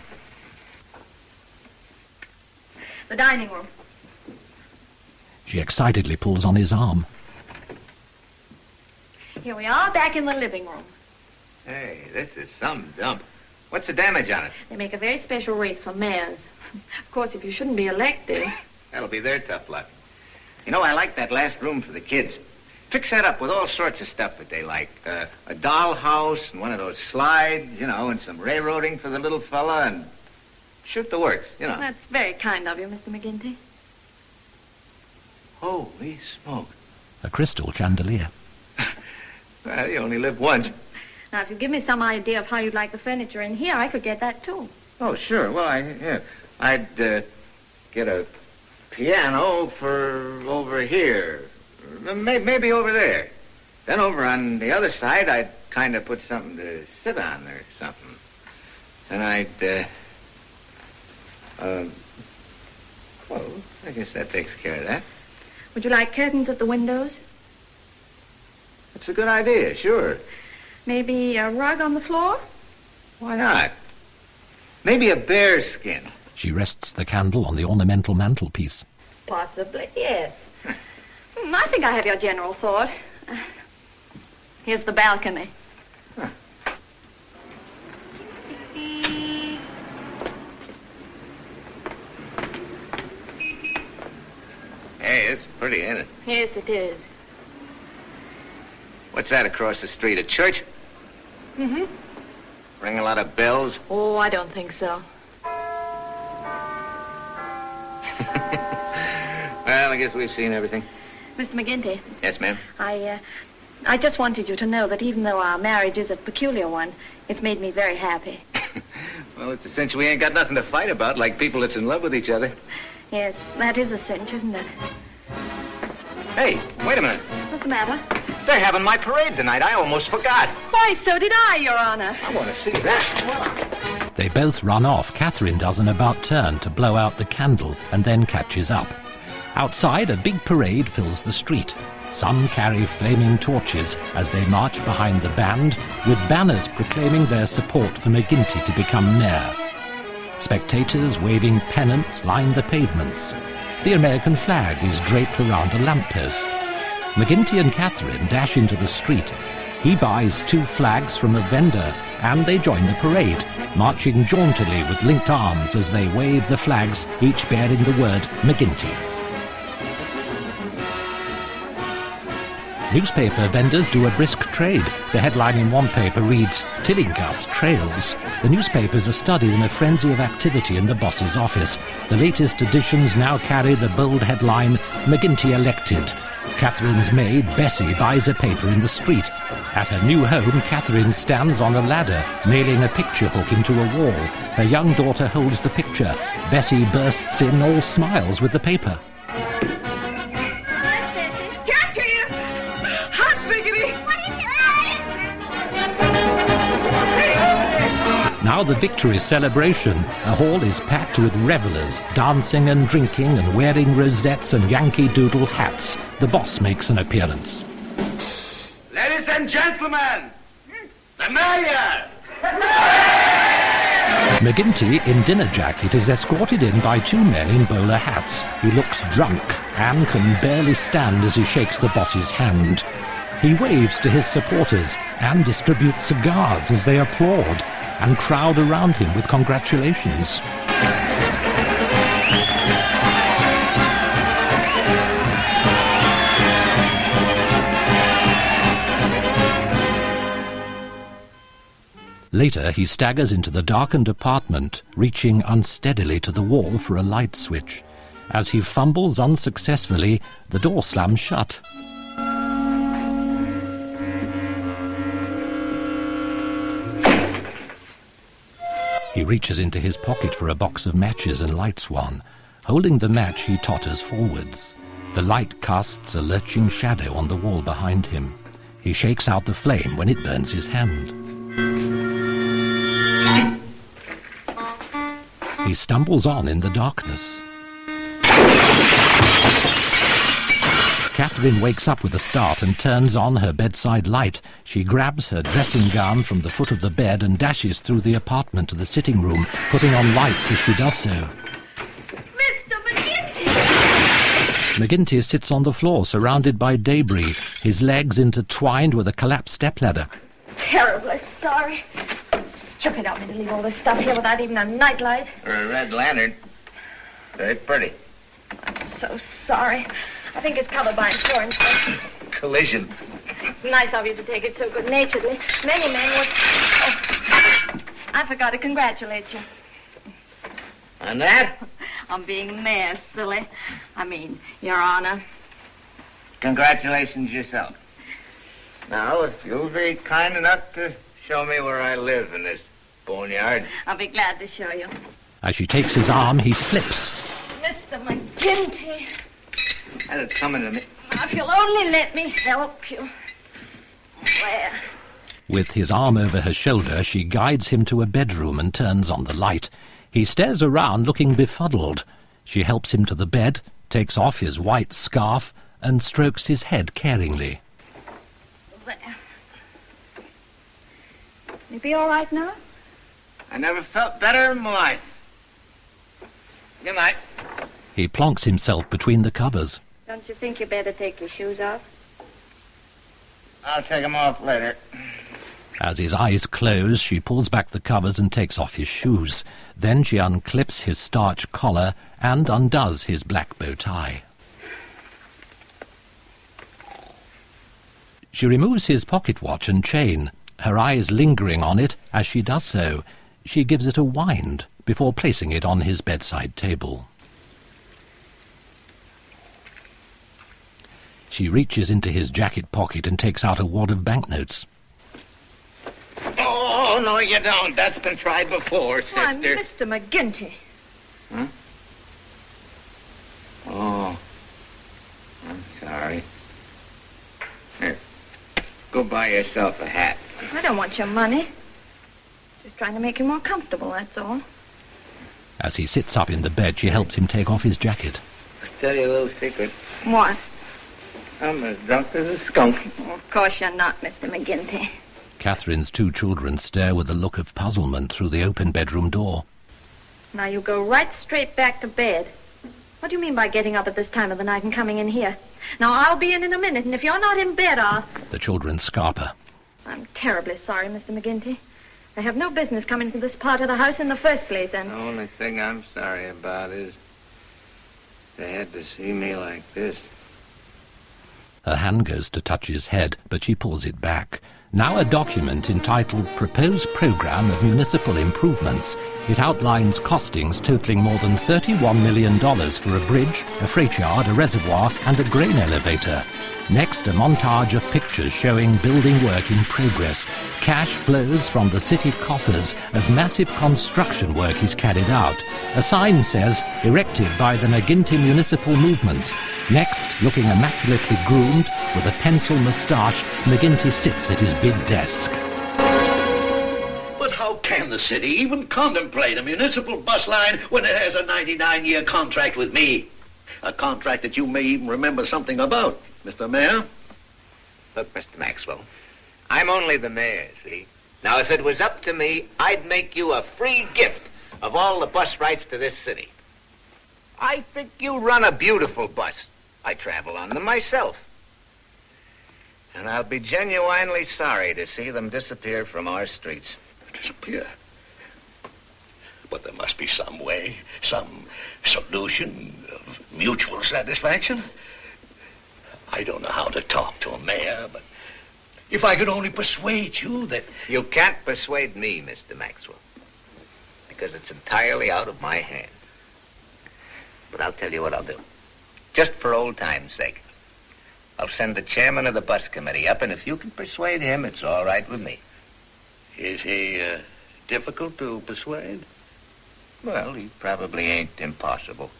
The dining room. She excitedly pulls on his arm. Here we are, back in the living room. Hey, this is some dump. What's the damage on it? They make a very special rate for mayors. Of course, if you shouldn't be elected... That'll be their tough luck. You know, I like that last room for the kids. Fix that up with all sorts of stuff that they like. Uh, a dollhouse and one of those slides, you know, and some railroading for the little fella and shoot the works, you know. That's very kind of you, Mister McGinty. Holy smoke. A crystal chandelier. Well, you only live once. Now, if you give me some idea of how you'd like the furniture in here, I could get that, too. Oh, sure. Well, I, yeah, I'd uh, get a piano for over here. Maybe, maybe over there. Then over on the other side, I'd kind of put something to sit on or something. And I'd, uh, uh, well, I guess that takes care of that. Would you like curtains at the windows? That's a good idea, sure. Maybe a rug on the floor? Why not? Maybe a bear skin. She rests the candle on the ornamental mantelpiece. Possibly, yes. Hmm, I think I have your general thought. Uh, here's the balcony. Huh. Hey, it's pretty, ain't it? Yes, it is. What's that across the street? A church? Mm-hmm. Ring a lot of bells? Oh, I don't think so. Well, I guess we've seen everything. Mister McGinty. Yes, ma'am? I, uh, I just wanted you to know that even though our marriage is a peculiar one, it's made me very happy. Well, it's a cinch we ain't got nothing to fight about, like people that's in love with each other. Yes, that is a cinch, isn't it? Hey, wait a minute. What's the matter? They're having my parade tonight. I almost forgot. Why, so did I, Your Honor. I want to see that. They both run off. Catherine does an about turn to blow out the candle and then catches up. Outside, a big parade fills the street. Some carry flaming torches as they march behind the band, with banners proclaiming their support for McGinty to become mayor. Spectators waving pennants line the pavements. The American flag is draped around a lamppost. McGinty and Catherine dash into the street. He buys two flags from a vendor, and they join the parade, marching jauntily with linked arms as they wave the flags, each bearing the word McGinty. Newspaper vendors do a brisk trade. The headline in one paper reads, Tillinghast Trails. The newspapers are studied in a frenzy of activity in the boss's office. The latest editions now carry the bold headline, McGinty elected. Catherine's maid, Bessie, buys a paper in the street. At her new home, Catherine stands on a ladder, nailing a picture hook into a wall. Her young daughter holds the picture. Bessie bursts in, all smiles, with the paper. Now the victory celebration. A hall is packed with revelers, dancing and drinking and wearing rosettes and Yankee Doodle hats. The boss makes an appearance. Ladies and gentlemen, the mayor! McGinty, in dinner jacket, is escorted in by two men in bowler hats. He looks drunk and can barely stand as he shakes the boss's hand. He waves to his supporters and distributes cigars as they applaud and crowd around him with congratulations. Later, he staggers into the darkened apartment, reaching unsteadily to the wall for a light switch. As he fumbles unsuccessfully, the door slams shut. He reaches into his pocket for a box of matches and lights one. Holding the match, he totters forwards. The light casts a lurching shadow on the wall behind him. He shakes out the flame when it burns his hand. He stumbles on in the darkness. Catherine wakes up with a start and turns on her bedside light. She grabs her dressing gown from the foot of the bed and dashes through the apartment to the sitting room, putting on lights as she does so. Mister McGinty! McGinty sits on the floor, surrounded by debris, his legs intertwined with a collapsed stepladder. Terribly sorry. Stupid of me to leave all this stuff here without even a nightlight. For a red lantern. Very pretty. I'm so sorry. I think it's covered by insurance. But Collision. it's nice of you to take it so good-naturedly. Many men would... Oh, I forgot to congratulate you. On that? On being mayor, silly. I mean, Your Honor. Congratulations yourself. Now, if you'll be kind enough to show me where I live in this boneyard. I'll be glad to show you. As she takes his arm, he slips. Mister McGinty. And it's coming to me. If you'll only let me help you. Where? With his arm over her shoulder, she guides him to a bedroom and turns on the light. He stares around, looking befuddled. She helps him to the bed, takes off his white scarf, and strokes his head caringly. There. You be all right now? I never felt better in my life. Good night. He plonks himself between the covers. Don't you think you better take your shoes off? I'll take them off later. As his eyes close, she pulls back the covers and takes off his shoes. Then she unclips his starch collar and undoes his black bow tie. She removes his pocket watch and chain, her eyes lingering on it as she does so. She gives it a wind before placing it on his bedside table. She reaches into his jacket pocket and takes out a wad of banknotes. Oh, no, you don't. That's been tried before, sister. Why, Mister McGinty. Huh? Oh, I'm sorry. Here, go buy yourself a hat. I don't want your money. Just trying to make you more comfortable, that's all. As he sits up in the bed, she helps him take off his jacket. I'll tell you a little secret. What? I'm as drunk as a skunk. Oh, of course you're not, Mister McGinty. Catherine's two children stare with a look of puzzlement through the open bedroom door. Now you go right straight back to bed. What do you mean by getting up at this time of the night and coming in here? Now, I'll be in in a minute, and if you're not in bed, I'll... The children scarper. I'm terribly sorry, Mister McGinty. I have no business coming to this part of the house in the first place, and... The only thing I'm sorry about is they had to see me like this. Her hand goes to touch his head, but she pulls it back. Now a document entitled Proposed Program of Municipal Improvements. It outlines costings totaling more than thirty-one million dollars for a bridge, a freight yard, a reservoir, and a grain elevator. Next, a montage of pictures showing building work in progress. Cash flows from the city coffers as massive construction work is carried out. A sign says, erected by the McGinty Municipal Movement. Next, looking immaculately groomed, with a pencil moustache, McGinty sits at his big desk. But how can the city even contemplate a municipal bus line when it has a ninety-nine year contract with me? A contract that you may even remember something about, Mister Mayor. Look, Mister Maxwell, I'm only the mayor, see? Now, if it was up to me, I'd make you a free gift of all the bus rides to this city. I think you run a beautiful bus. I travel on them myself. And I'll be genuinely sorry to see them disappear from our streets. Disappear? But there must be some way, some solution of mutual satisfaction. I don't know how to talk to a mayor, but If I could only persuade you that... You can't persuade me, Mister Maxwell, because it's entirely out of my hands. But I'll tell you what I'll do. Just for old time's sake, I'll send the chairman of the bus committee up, and if you can persuade him, it's all right with me. Is he uh, difficult to persuade? Well, he probably ain't impossible.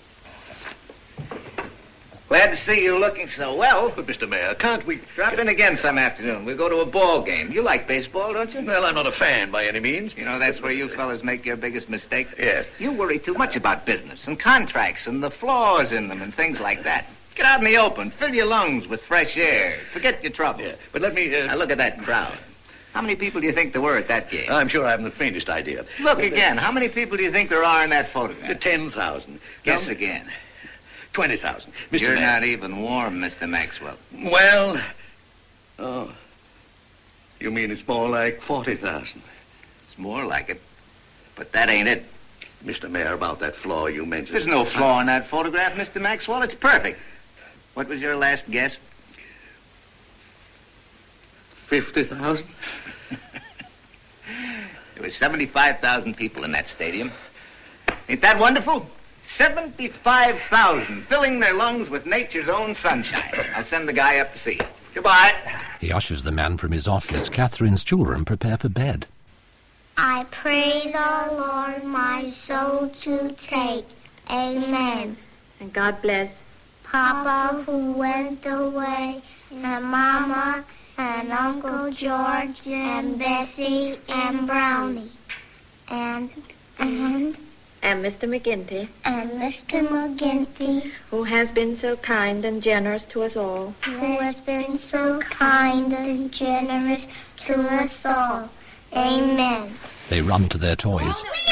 Glad to see you looking so well. But, Mister Mayor, can't we... Drop in again some afternoon. We'll go to a ball game. You like baseball, don't you? Well, I'm not a fan by any means. You know, that's where you fellas make your biggest mistake. Yes. You worry too much about business and contracts and the flaws in them and things like that. Get out in the open. Fill your lungs with fresh air. Forget your troubles. Yeah, but let me... Uh... Now, look at that crowd. How many people do you think there were at that game? I'm sure I haven't the faintest idea. Look but, again. Uh... How many people do you think there are in that photograph? ten thousand. Guess no? again. twenty thousand. Mister You're Mayor. not even warm, Mister Maxwell. Well, oh, you mean it's more like forty thousand? It's more like it, but that ain't it. Mister Mayor, about that flaw you mentioned. There's no flaw in that photograph, Mister Maxwell. It's perfect. What was your last guess? fifty thousand? There were seventy-five thousand people in that stadium. Ain't that wonderful? seventy-five thousand, filling their lungs with nature's own sunshine. I'll send the guy up to see you. Goodbye. He ushers the man from his office. Catherine's children prepare for bed. I pray the Lord my soul to take. Amen. And God bless Papa who went away, and Mama, and Uncle George, and Bessie, and Brownie, and, and... and Mister McGinty, and Mister McGinty, who has been so kind and generous to us all. who has been so kind and generous to us all. Amen. They run to their toys. Please,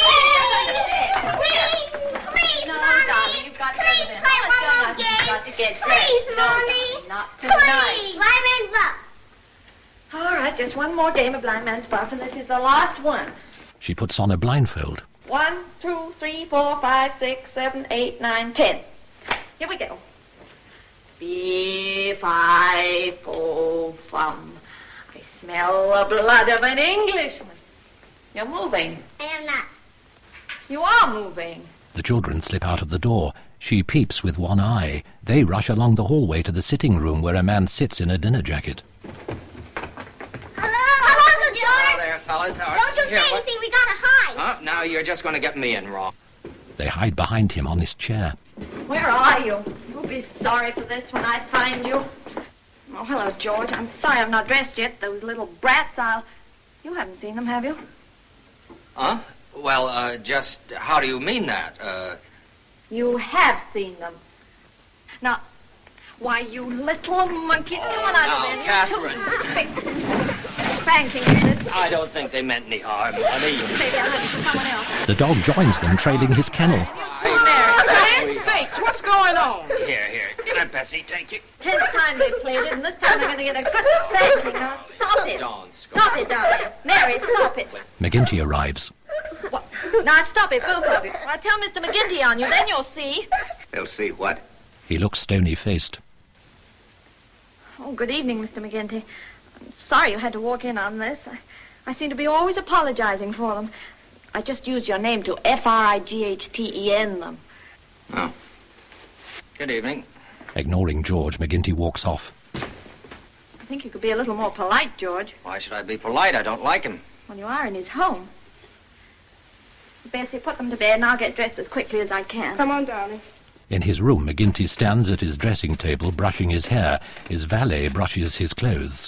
please, No, Mommy. darling, you've got to go to bed. Play Mama's one got more nothing. game. You've got to get Please, dressed. No, Mommy. darling, not tonight. Please. Blind Man's Buff. All right, just one more game of blind man's buff, and this is the last one. She puts on a blindfold. One, two, three, four, five, six, seven, eight, nine, ten. Here we go. Be fi fo fum. I smell the blood of an Englishman. You're moving. I am not. You are moving. The children slip out of the door. She peeps with one eye. They rush along the hallway to the sitting room where a man sits in a dinner jacket. Hello, Hello, Uncle Hello George. there, fellas. How are Don't you Here, say what- anything. We gotta hide. Huh? Now you're just going to get me in wrong. They hide behind him on his chair. Where are you? You'll be sorry for this when I find you. Oh, hello, George. I'm sorry I'm not dressed yet. Those little brats, I'll... You haven't seen them, have you? Huh? Well, uh, just how do you mean that? Uh, You have seen them. Now, why, you little monkey. Come on out now, of there. Catherine. You're too spanking this. I don't think they meant any harm, honey. Maybe I'll have it for someone else. The dog joins them, trailing his kennel. Too Mary. For heaven's sakes, what's going on? Here, here. Get up, Bessie. Take it. Tenth time they played it, and this time they're going to get a good spanking. Now, stop it. Don't Stop it, darling. Mary, stop it. McGinty arrives. What? Now, stop it, both of you. I'll tell Mister McGinty on you, then you'll see. They'll see what? He looks stony-faced. Oh, good evening, Mister McGinty. I'm sorry you had to walk in on this. I, I seem to be always apologizing for them. I just used your name to F R I G H T E N them. Oh. Good evening. Ignoring George, McGinty walks off. I think you could be a little more polite, George. Why should I be polite? I don't like him. Well, you are in his home. Bessie, put them to bed, and I'll get dressed as quickly as I can. Come on, darling. In his room, McGinty stands at his dressing table, brushing his hair. His valet brushes his clothes.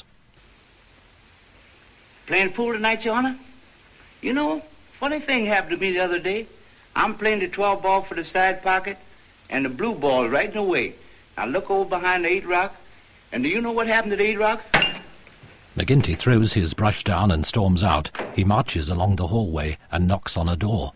Playing pool tonight, Your Honor? You know, funny thing happened to me the other day. I'm playing the twelve ball for the side pocket, and the blue ball right in the way. I look over behind the eight rock, and do you know what happened to the eight rock? McGinty throws his brush down and storms out. He marches along the hallway and knocks on a door.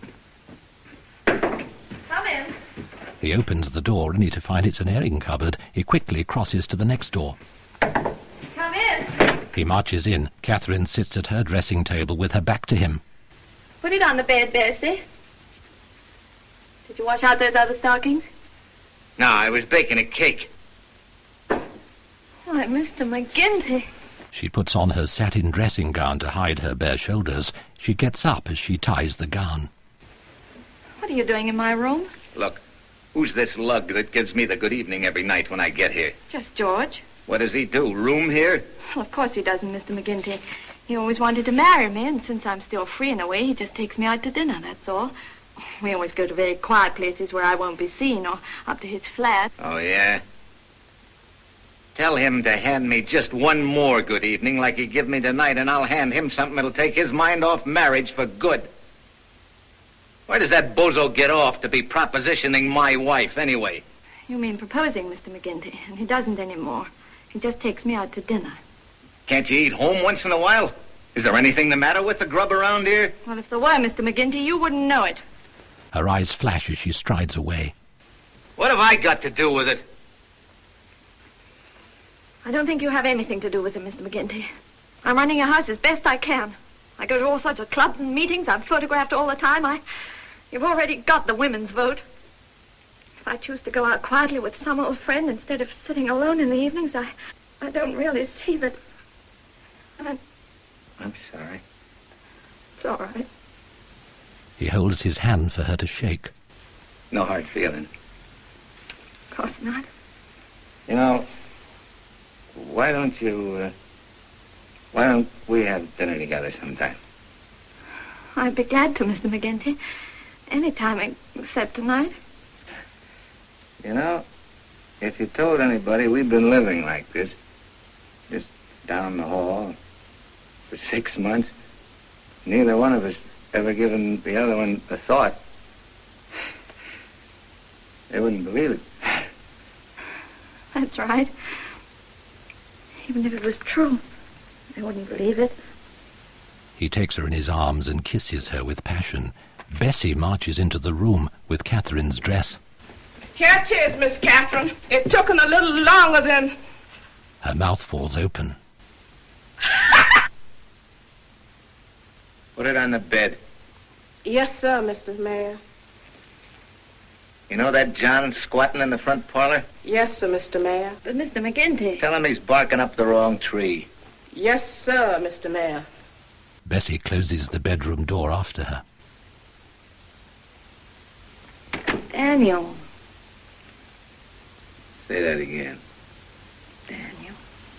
Come in. He opens the door, only to find it's an airing cupboard. He quickly crosses to the next door. Come in. He marches in. Catherine sits at her dressing table with her back to him. Put it on the bed, Bessie. Did you wash out those other stockings? No, I was baking a cake. Why, Mister McGinty. She puts on her satin dressing gown to hide her bare shoulders. She gets up as she ties the gown. What are you doing in my room? Look, who's this lug that gives me the good evening every night when I get here? Just George. What does he do, room here? Well, of course he doesn't, Mister McGinty. He always wanted to marry me, and since I'm still free in a way, he just takes me out to dinner, that's all. We always go to very quiet places where I won't be seen, or up to his flat. Oh, yeah? Tell him to hand me just one more good evening like he give me tonight, and I'll hand him something that'll take his mind off marriage for good. Where does that bozo get off to be propositioning my wife, anyway? You mean proposing, Mister McGinty, and he doesn't anymore. He just takes me out to dinner. Can't you eat home once in a while? Is there anything the matter with the grub around here? Well, if there were, Mister McGinty, you wouldn't know it. Her eyes flash as she strides away. What have I got to do with it? I don't think you have anything to do with it, Mister McGinty. I'm running your house as best I can. I go to all sorts of clubs and meetings. I'm photographed all the time. I... You've already got the women's vote. If I choose to go out quietly with some old friend instead of sitting alone in the evenings, I... I don't really see that... I'm... I'm sorry. It's all right. He holds his hand for her to shake. No hard feeling. Of course not. You know, why don't you, uh, why don't we have dinner together sometime? I'd be glad to, Mister McGinty. Any time except tonight. You know, if you told anybody we've been living like this, just down the hall, for six months, neither one of us ever given the other one a thought, they wouldn't believe it. That's right. Even if it was true, they wouldn't believe it. He takes her in his arms and kisses her with passion. Bessie marches into the room with Catherine's dress. Here it is, Miss Catherine. It took a little longer than... Her mouth falls open. Put it on the bed. Yes, sir, Mister Mayor. You know that John squatting in the front parlor? Yes, sir, Mister Mayor. But Mister McGinty... Tell him he's barking up the wrong tree. Yes, sir, Mister Mayor. Bessie closes the bedroom door after her. Daniel. Say that again. Daniel.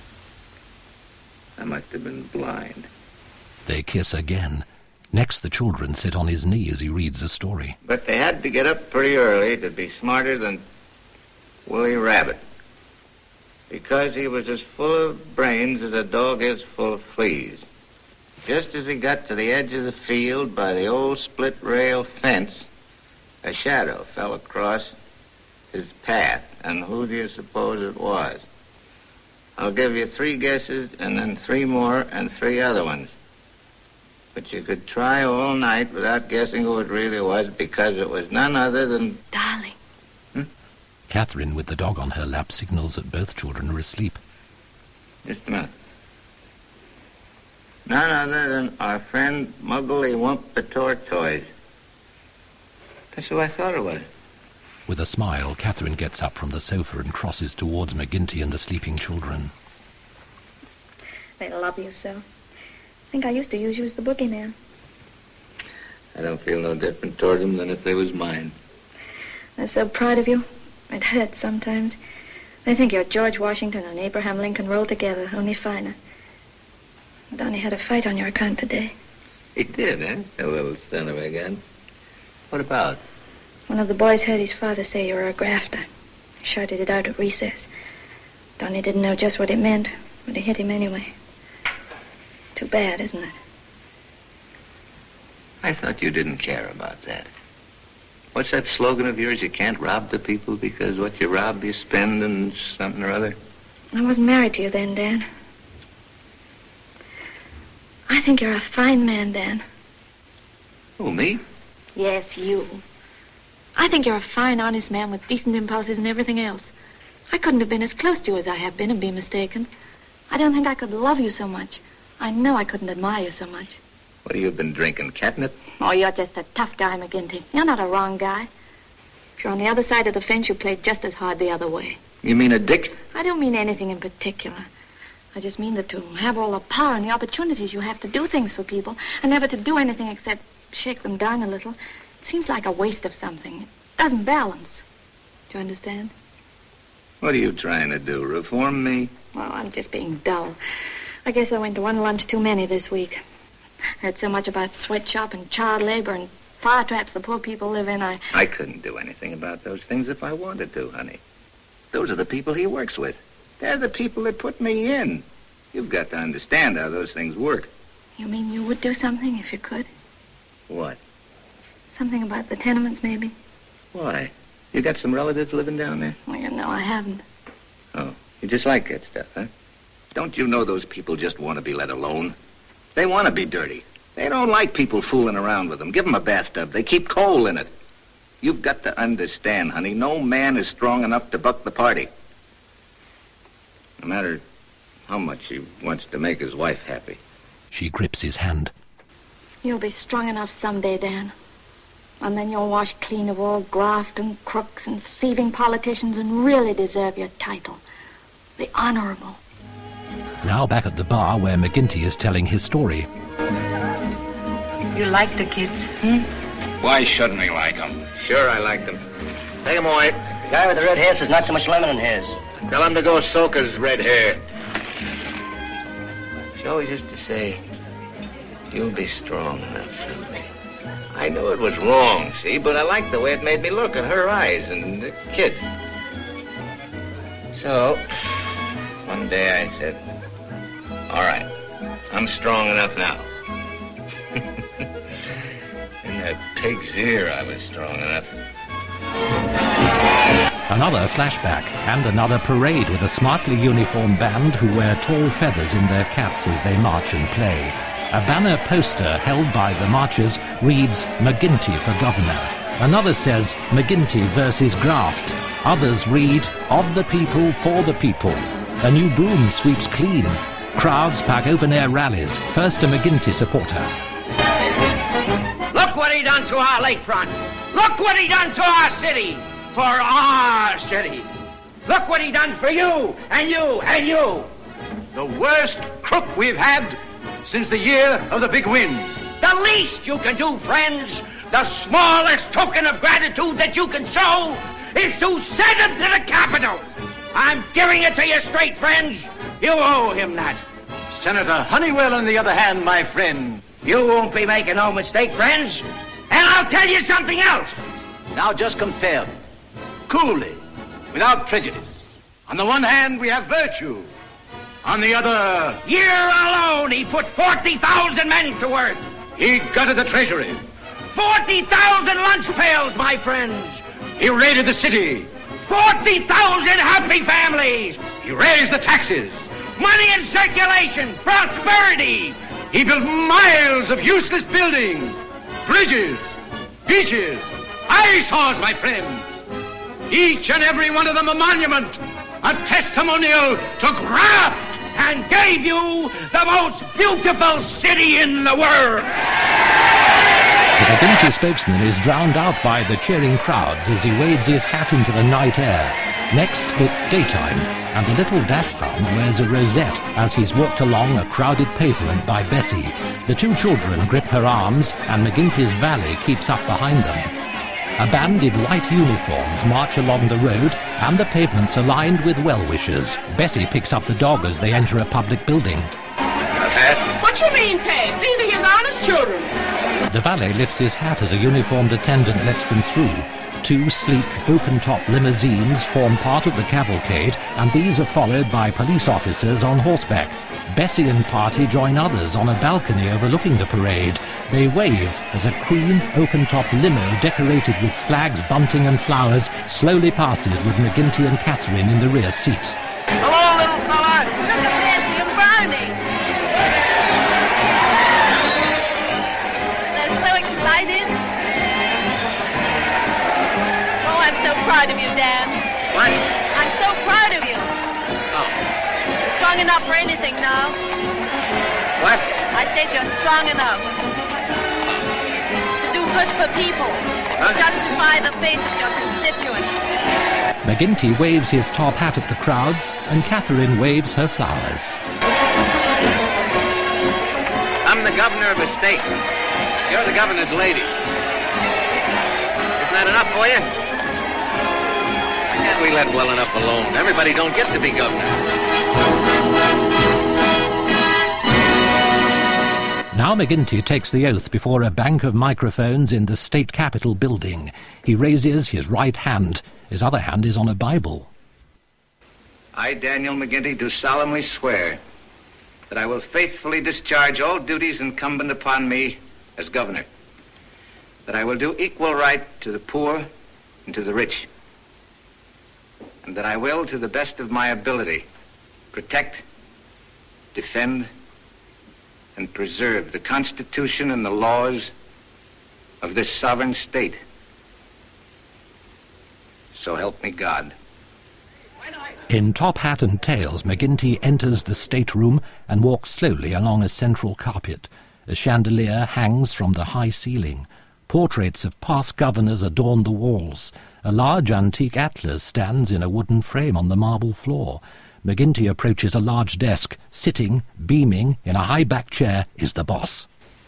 I must have been blind. They kiss again. Next, the children sit on his knee as he reads a story. But they had to get up pretty early to be smarter than Willie Rabbit, because he was as full of brains as a dog is full of fleas. Just as he got to the edge of the field by the old split rail fence, a shadow fell across his path. And who do you suppose it was? I'll give you three guesses and then three more and three other ones. But you could try all night without guessing who it really was, because it was none other than... Darling. Hmm? Catherine, with the dog on her lap, signals that both children are asleep. Just a minute. None other than our friend Muggly Wump the Tortoise. That's who I thought it was. With a smile, Catherine gets up from the sofa and crosses towards McGinty and the sleeping children. They love you so. I think I used to use you as the boogeyman. I don't feel no different toward them than if they was mine. They're so proud of you. It hurts sometimes. They think you're George Washington and Abraham Lincoln rolled together, only finer. Donnie had a fight on your account today. He did, eh? The little son of a gun. What about? One of the boys heard his father say you were a grafter. He shouted it out at recess. Donnie didn't know just what it meant, but he hit him anyway. Too bad, isn't it? I thought you didn't care about that. What's that slogan of yours? You can't rob the people because what you rob you spend and something or other? I wasn't married to you then, Dan. I think you're a fine man, Dan. Who, me? Yes, you. I think you're a fine, honest man with decent impulses and everything else. I couldn't have been as close to you as I have been and be mistaken. I don't think I could love you so much. I know I couldn't admire you so much. What have you been drinking, catnip? Oh, you're just a tough guy, McGinty. You're not a wrong guy. If you're on the other side of the fence, you played just as hard the other way. You mean a dick? I don't mean anything in particular. I just mean that to have all the power and the opportunities you have to do things for people and never to do anything except shake them down a little, it seems like a waste of something. It doesn't balance. Do you understand? What are you trying to do, reform me? Well, I'm just being dull. I guess I went to one lunch too many this week. I heard so much about sweatshop and child labor and fire traps the poor people live in, I... I couldn't do anything about those things if I wanted to, honey. Those are the people he works with. They're the people that put me in. You've got to understand how those things work. You mean you would do something if you could? What? Something about the tenements, maybe? Why? You got some relatives living down there? Well, you know, I haven't. Oh, you just like that stuff, huh? Don't you know those people just want to be let alone? They want to be dirty. They don't like people fooling around with them. Give them a bathtub. They keep coal in it. You've got to understand, honey, no man is strong enough to buck the party. No matter how much he wants to make his wife happy. She grips his hand. You'll be strong enough someday, Dan. And then you'll wash clean of all graft and crooks and thieving politicians and really deserve your title. The Honorable. Now back at the bar where McGinty is telling his story. You like the kids, hmm? Why shouldn't he like them? Sure, I like them. Take him away. The guy with the red hair says not so much lemon in his. Tell him to go soak his red hair. She always used to say, you'll be strong enough someday. I knew it was wrong, see, but I liked the way it made me look in her eyes and the kid. So, one day I said, all right, I'm strong enough now. In that pig's ear, I was strong enough. Another flashback and another parade with a smartly uniformed band who wear tall feathers in their caps as they march and play. A banner poster held by the marchers reads McGinty for governor. Another says McGinty versus graft. Others read of the people for the people. A new broom sweeps clean. Crowds pack open-air rallies. First a McGinty supporter. Look what he done to our lakefront. Look what he done to our city. For our city. Look what he done for you, and you, and you. The worst crook we've had since the year of the big wind. The least you can do, friends, the smallest token of gratitude that you can show is to send him to the Capitol. I'm giving it to you straight, friends. You owe him that. Senator Honeywell, on the other hand, my friend. You won't be making no mistake, friends. And I'll tell you something else. Now just compare them. Coolly, without prejudice. On the one hand, we have virtue. On the other... Year alone, he put forty thousand men to work. He gutted the treasury. forty thousand lunch pails, my friends. He raided the city. forty thousand happy families. He raised the taxes. Money in circulation, prosperity. He built miles of useless buildings, bridges, beaches, eyesores, my friend. Each and every one of them a monument, a testimonial to graft. And gave you the most beautiful city in the world. The McGinty spokesman is drowned out by the cheering crowds as he waves his hat into the night air. Next, it's daytime, and the little dachshund wears a rosette as he's walked along a crowded pavement by Bessie. The two children grip her arms, and McGinty's valet keeps up behind them. A band in white uniforms march along the road, and the pavements are lined with well-wishers. Bessie picks up the dog as they enter a public building. What you mean, Pat? These are his honest children. The valet lifts his hat as a uniformed attendant lets them through. Two sleek, open-top limousines form part of the cavalcade, and these are followed by police officers on horseback. Bessie and party join others on a balcony overlooking the parade. They wave as a cream, open-top limo decorated with flags, bunting and flowers slowly passes with McGinty and Catherine in the rear seat. Hello, little fella. Look at Bessie and Barney. They're so excited. Oh, I'm so proud of you, Dan. What? I'm so proud of you. You're strong enough for anything now. What? I said you're strong enough to do good for people. Justify the faith of your constituents. McGinty waves his top hat at the crowds, and Catherine waves her flowers. I'm the governor of a state. You're the governor's lady. Isn't that enough for you? Why can't we let well enough alone? Everybody don't get to be governor. Now McGinty takes the oath before a bank of microphones in the state capitol building. He raises his right hand. His other hand is on a Bible. I, Daniel McGinty, do solemnly swear that I will faithfully discharge all duties incumbent upon me as governor, that I will do equal right to the poor and to the rich, and that I will, to the best of my ability, protect, defend, and preserve the Constitution and the laws of this sovereign state. So help me God. In top hat and tails, McGinty enters the stateroom and walks slowly along a central carpet. A chandelier hangs from the high ceiling. Portraits of past governors adorn the walls. A large antique atlas stands in a wooden frame on the marble floor. McGinty approaches a large desk. Sitting, beaming, in a high-backed chair is the boss.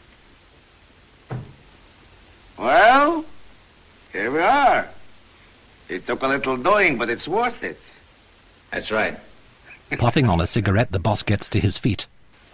Well, here we are. It took a little doing, but it's worth it. That's right. Puffing on a cigarette, the boss gets to his feet.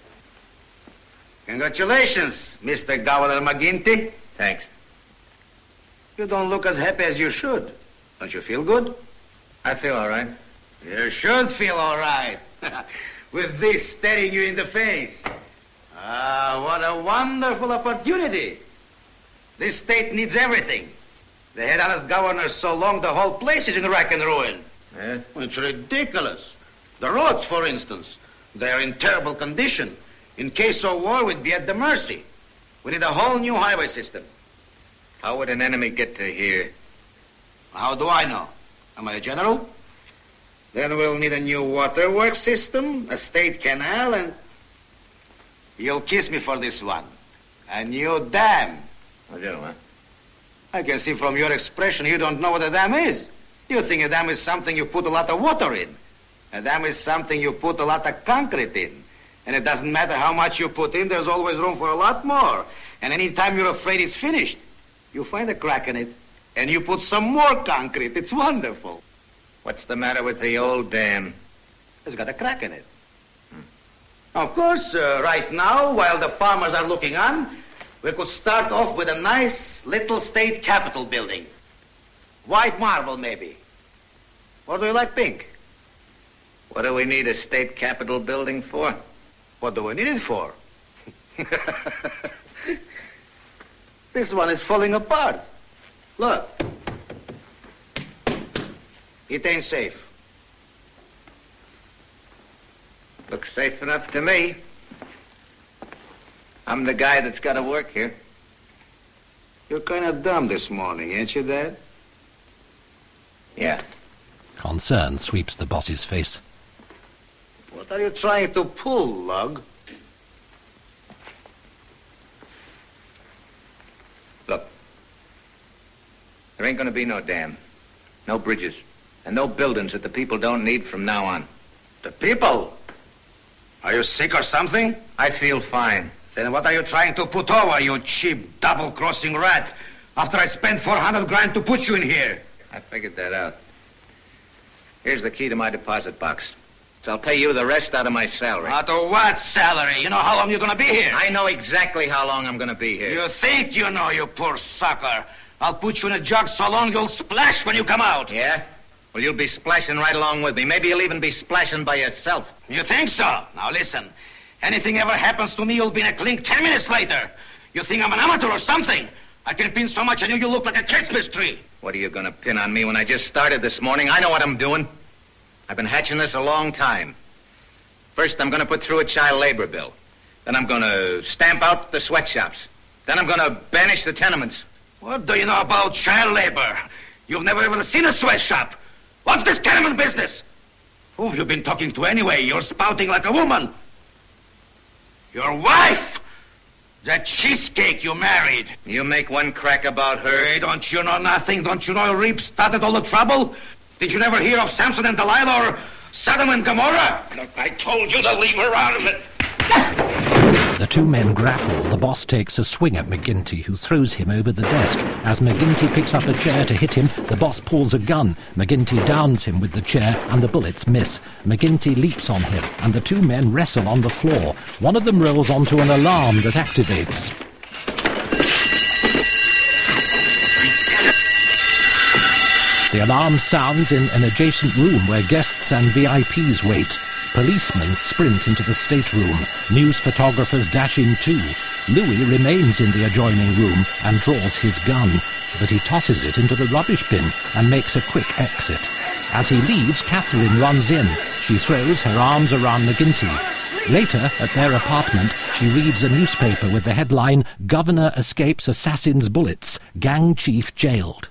Congratulations, Mister Governor McGinty. Thanks. You don't look as happy as you should. Don't you feel good? I feel all right. You should feel all right. With this staring you in the face. Ah, what a wonderful opportunity. This state needs everything. They had honest governors so long the whole place is in wreck and ruin. Yeah? It's ridiculous. The roads, for instance, they're in terrible condition. In case of war, we'd be at the mercy. We need a whole new highway system. How would an enemy get to here? How do I know? Am I a general? Then we'll need a new waterworks system, a state canal, and... You'll kiss me for this one. A new dam. I do, huh? I can see from your expression you don't know what a dam is. You think a dam is something you put a lot of water in. A dam is something you put a lot of concrete in. And it doesn't matter how much you put in, there's always room for a lot more. And any time you're afraid it's finished, you find a crack in it, and you put some more concrete. It's wonderful. What's the matter with the old dam? It's got a crack in it. Hmm. Of course, uh, right now, while the farmers are looking on, we could start off with a nice little state capitol building. White marble, maybe. Or do you like pink? What do we need a state capitol building for? What do we need it for? This one is falling apart. Look. It ain't safe. Looks safe enough to me. I'm the guy that's got to work here. You're kind of dumb this morning, ain't you, Dad? Yeah. Concern sweeps the boss's face. What are you trying to pull, Lug? Look. There ain't gonna be no dam, no bridges, and no buildings that the people don't need from now on. The people? Are you sick or something? I feel fine. Then what are you trying to put over, you cheap, double-crossing rat, after I spent four hundred grand to put you in here? I figured that out. Here's the key to my deposit box. So I'll pay you the rest out of my salary. Out of what salary? You know how long you're gonna be here? I know exactly how long I'm gonna be here. You think you know, you poor sucker. I'll put you in a jug so long you'll splash when you come out. Yeah? Well, you'll be splashing right along with me. Maybe you'll even be splashing by yourself. You think so? Now listen. Anything ever happens to me, you'll be in a clink ten minutes later. You think I'm an amateur or something? I can pin so much on you, you look like a Christmas tree. What are you gonna pin on me when I just started this morning? I know what I'm doing. I've been hatching this a long time. First, I'm gonna put through a child labor bill. Then I'm gonna stamp out the sweatshops. Then I'm gonna banish the tenements. What do you know about child labor? You've never even seen a sweatshop. What's this tenement business? Who've you been talking to anyway? You're spouting like a woman. Your wife! That cheesecake you married. You make one crack about her. Hey, don't you know nothing? Don't you know Reap started all the trouble? Did you never hear of Samson and Delilah or Sodom and Gomorrah? Look, I told you to leave her out of it. The two men grapple. The boss takes a swing at McGinty, who throws him over the desk. As McGinty picks up a chair to hit him, the boss pulls a gun. McGinty downs him with the chair, and the bullets miss. McGinty leaps on him, and the two men wrestle on the floor. One of them rolls onto an alarm that activates. The alarm sounds in an adjacent room where guests and V I Ps wait. Policemen sprint into the stateroom. News photographers dash in too. Louis remains in the adjoining room and draws his gun, but he tosses it into the rubbish bin and makes a quick exit. As he leaves, Catherine runs in. She throws her arms around McGinty. Later, at their apartment, she reads a newspaper with the headline, "Governor Escapes Assassin's Bullets. Gang Chief Jailed."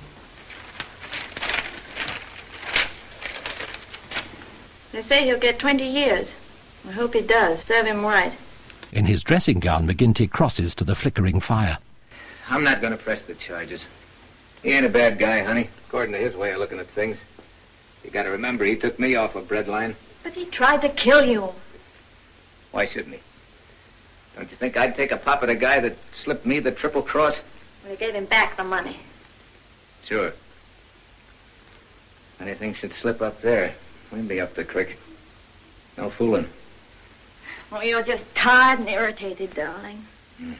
They say he'll get twenty years. I hope he does. Serve him right. In his dressing gown, McGinty crosses to the flickering fire. I'm not going to press the charges. He ain't a bad guy, honey, according to his way of looking at things. You got to remember, he took me off a breadline. But he tried to kill you. Why shouldn't he? Don't you think I'd take a pop at a guy that slipped me the triple cross? Well, he gave him back the money. Sure. Anything should slip up there, we'd be up the creek. No fooling. Well, you're just tired and irritated, darling. Mm.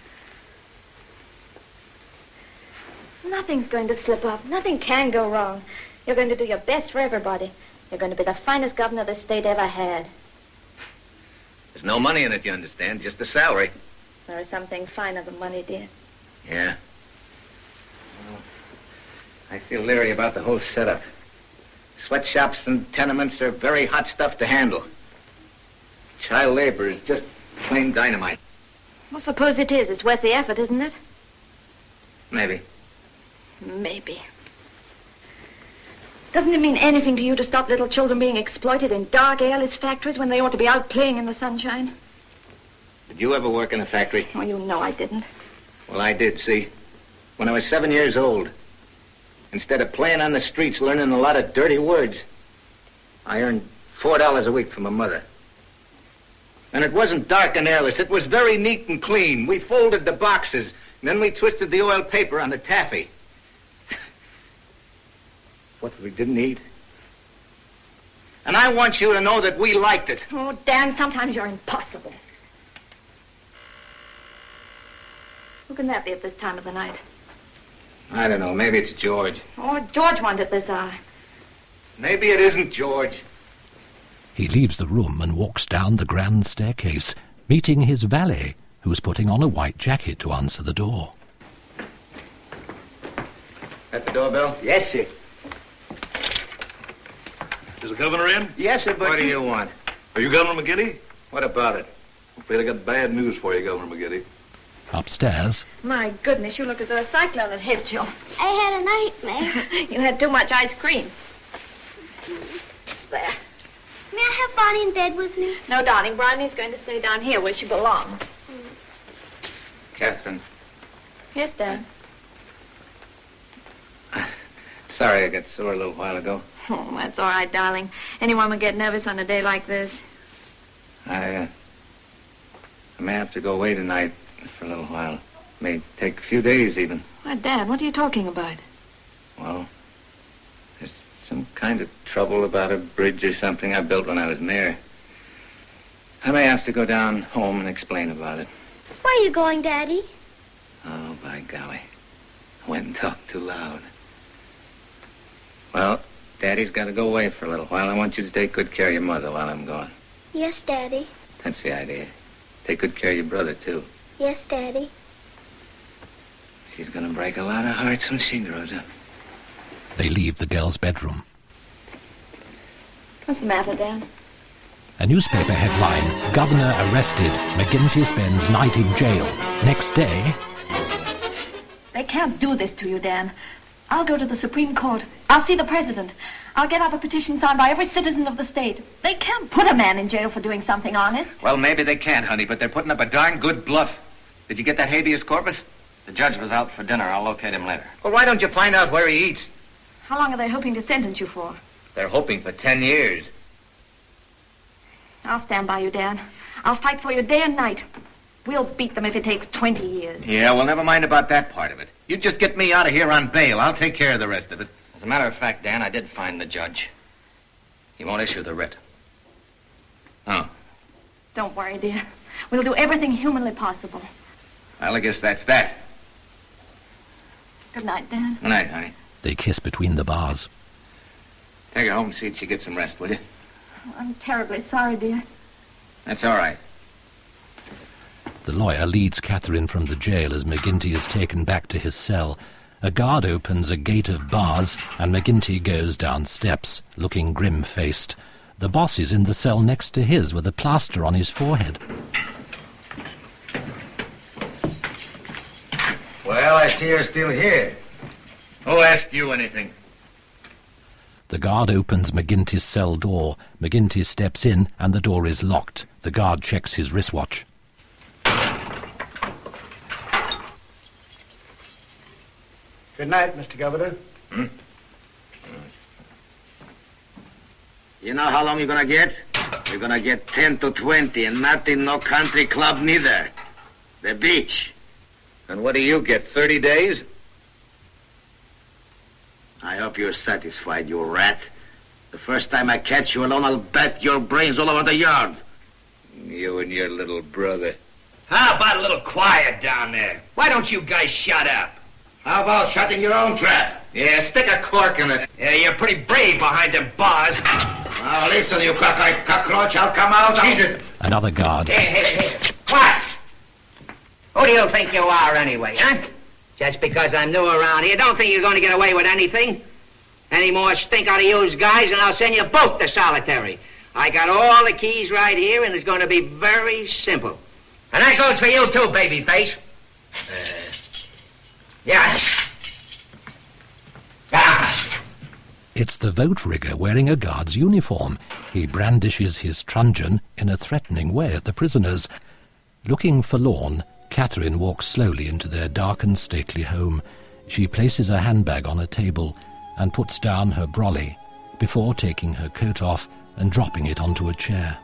Nothing's going to slip up. Nothing can go wrong. You're going to do your best for everybody. You're going to be the finest governor the state ever had. There's no money in it, you understand, just a salary. There is something finer than money, dear. Yeah? Well, I feel leery about the whole setup. Sweatshops and tenements are very hot stuff to handle. Child labor is just plain dynamite. Well, suppose it is. It's worth the effort, isn't it? Maybe. Maybe. Doesn't it mean anything to you to stop little children being exploited in dark, airless factories when they ought to be out playing in the sunshine? Did you ever work in a factory? Oh, you know I didn't. Well, I did, see. When I was seven years old. Instead of playing on the streets learning a lot of dirty words, I earned four dollars a week from my mother. And it wasn't dark and airless. It was very neat and clean. We folded the boxes, and then we twisted the oil paper on the taffy. What we didn't eat. And I want you to know that we liked it. Oh, Dan, sometimes you're impossible. Who can that be at this time of the night? I don't know. Maybe it's George. Oh, George wanted this hour. Maybe it isn't George. He leaves the room and walks down the grand staircase, meeting his valet, who's putting on a white jacket to answer the door. At the doorbell? Yes, sir. Is the governor in? Yes, sir, but... What do you want? Are you Governor McGinty? What about it? I'm afraid I got bad news for you, Governor McGinty. Upstairs. My goodness, you look as though a cyclone had hit you. I had a nightmare. You had too much ice cream. There. May I have Bonnie in bed with me? No, darling. Bryony's going to stay down here where she belongs. Catherine. Yes, Dad. Sorry I got sore a little while ago. Oh, that's all right, darling. Anyone would get nervous on a day like this. I, uh, I may have to go away tonight for a little while. May take a few days even. Why, Dad, what are you talking about? Well, there's some kind of trouble about a bridge or something I built when I was mayor. I may have to go down home and explain about it. Where are you going, Daddy? Oh, by golly. I went and talked too loud. Well, Daddy's got to go away for a little while. I want you to take good care of your mother while I'm gone. Yes, Daddy. That's the idea. Take good care of your brother, too. Yes, Daddy. She's going to break a lot of hearts when she grows up. They leave the girl's bedroom. What's the matter, Dan? A newspaper headline, Governor arrested. McGinty spends night in jail. Next day... They can't do this to you, Dan. I'll go to the Supreme Court. I'll see the president. I'll get up a petition signed by every citizen of the state. They can't put a man in jail for doing something honest. Well, maybe they can't, honey, but they're putting up a darn good bluff. Did you get that habeas corpus? The judge was out for dinner. I'll locate him later. Well, why don't you find out where he eats? How long are they hoping to sentence you for? They're hoping for ten years. I'll stand by you, Dan. I'll fight for you day and night. We'll beat them if it takes twenty years. Yeah, well, never mind about that part of it. You just get me out of here on bail. I'll take care of the rest of it. As a matter of fact, Dan, I did find the judge. He won't issue the writ. Oh. Don't worry, dear. We'll do everything humanly possible. Well, I guess that's that. Good night, Dan. Good night, honey. They kiss between the bars. Take her home and see that she gets some rest, will you? I'm terribly sorry, dear. That's all right. The lawyer leads Catherine from the jail as McGinty is taken back to his cell. A guard opens a gate of bars, and McGinty goes down steps, looking grim-faced. The boss is in the cell next to his, with a plaster on his forehead. Well, I see you're still here. Who asked you anything? The guard opens McGinty's cell door. McGinty steps in, and the door is locked. The guard checks his wristwatch. Good night, Mister Governor. Hmm? You know how long you're gonna get? You're gonna get ten to twenty, and not in no country club neither. The beach. And what do you get, thirty days? I hope you're satisfied, you rat. The first time I catch you alone, I'll bat your brains all over the yard. You and your little brother. How about a little quiet down there? Why don't you guys shut up? How about shutting your own trap? Yeah, stick a cork in it. Yeah, you're pretty brave behind them bars. Now listen, you cockeyed cockroach, I'll come out. I'll... Another guard. Hey, hey, hey. What? Who do you think you are anyway, huh? Just because I'm new around here, don't think you're going to get away with anything. Any more stink out of you guys, and I'll send you both to solitary. I got all the keys right here, and it's going to be very simple. And that goes for you too, babyface. Uh, yeah. Ah. It's the vote rigger wearing a guard's uniform. He brandishes his truncheon in a threatening way at the prisoners. Looking forlorn, Catherine walks slowly into their dark and stately home. She places her handbag on a table and puts down her brolly before taking her coat off and dropping it onto a chair.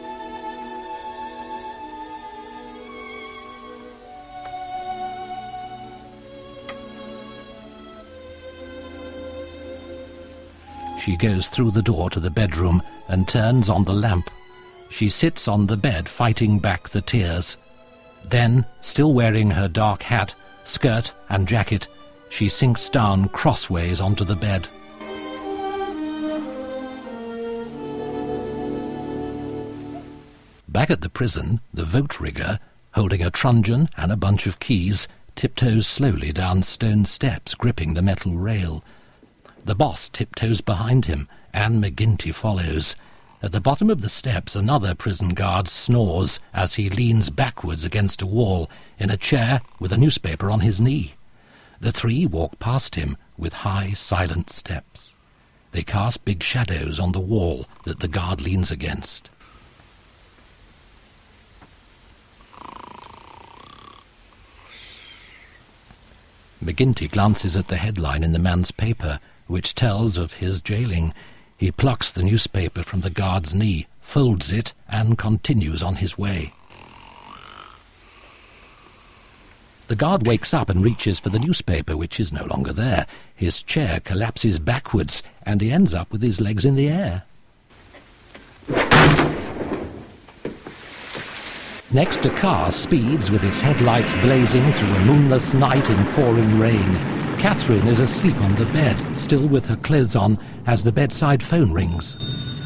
She goes through the door to the bedroom and turns on the lamp. She sits on the bed, fighting back the tears. Then, still wearing her dark hat, skirt and jacket, she sinks down crossways onto the bed. Back at the prison, the vote rigger, holding a truncheon and a bunch of keys, tiptoes slowly down stone steps, gripping the metal rail. The boss tiptoes behind him, and McGinty follows. At the bottom of the steps, another prison guard snores as he leans backwards against a wall in a chair with a newspaper on his knee. The three walk past him with high, silent steps. They cast big shadows on the wall that the guard leans against. McGinty glances at the headline in the man's paper, which tells of his jailing. He plucks the newspaper from the guard's knee, folds it, and continues on his way. The guard wakes up and reaches for the newspaper, which is no longer there. His chair collapses backwards, and he ends up with his legs in the air. Next, a car speeds with its headlights blazing through a moonless night in pouring rain. Catherine is asleep on the bed, still with her clothes on, as the bedside phone rings.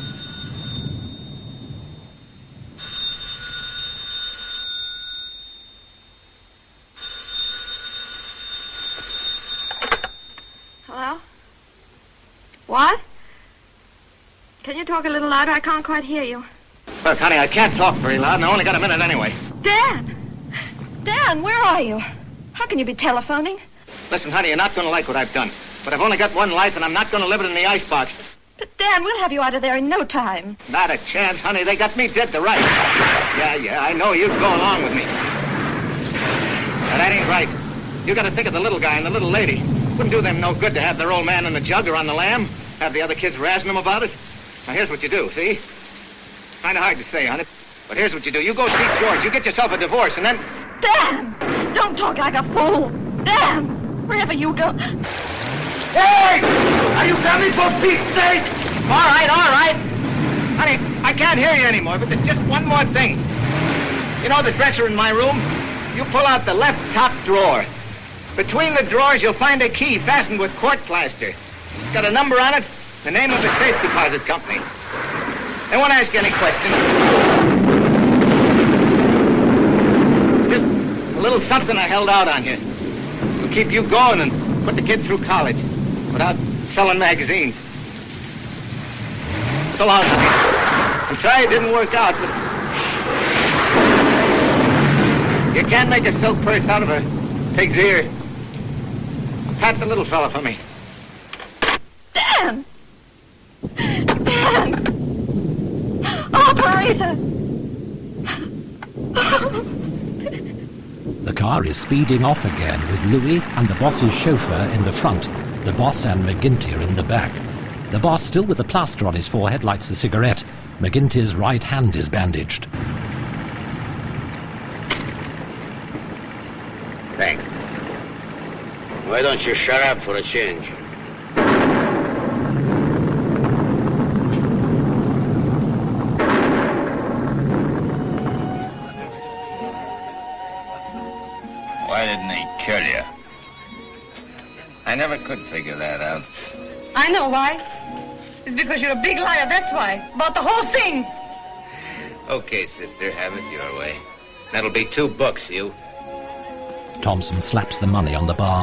Hello? What? Can you talk a little louder? I can't quite hear you. Look, honey, I can't talk very loud, and I only got a minute anyway. Dan! Dan, where are you? How can you be telephoning? Listen, honey, you're not going to like what I've done. But I've only got one life, and I'm not going to live it in the icebox. But, Dan, we'll have you out of there in no time. Not a chance, honey. They got me dead to rights. Yeah, yeah, I know. You go along with me. that ain't right. You gotta think of the little guy and the little lady. Wouldn't do them no good to have their old man in the jug or on the lamb. Have the other kids razzing them about it. Now, here's what you do, see? Kinda hard to say, honey. But here's what you do. You go see George. You get yourself a divorce, and then... Dan! Don't talk like a fool. Dan! Wherever you go... Hey! Are you coming, for Pete's sake? All right, all right. Honey, I can't hear you anymore, but there's just one more thing. You know the dresser in my room? You pull out the left top drawer. Between the drawers, you'll find a key fastened with court plaster. It's got a number on it, the name of the safe deposit company. They won't ask you any questions. Just a little something I held out on you. It'll keep you going and put the kid through college without selling magazines. So long, honey. I'm sorry it didn't work out, but you can't make a silk purse out of a pig's ear. Pat the little fella for me. Dan! Dan! Operator! The car is speeding off again with Louis and the boss's chauffeur in the front, the boss and McGinty are in the back. The boss, still with a plaster on his forehead, lights a cigarette. McGinty's right hand is bandaged. Thanks. Why don't you shut up for a change? Why didn't he kill you? I never could figure that out. I know why. It's because you're a big liar, that's why. About the whole thing. Okay, sister, have it your way. That'll be two bucks, you. Thompson slaps the money on the bar.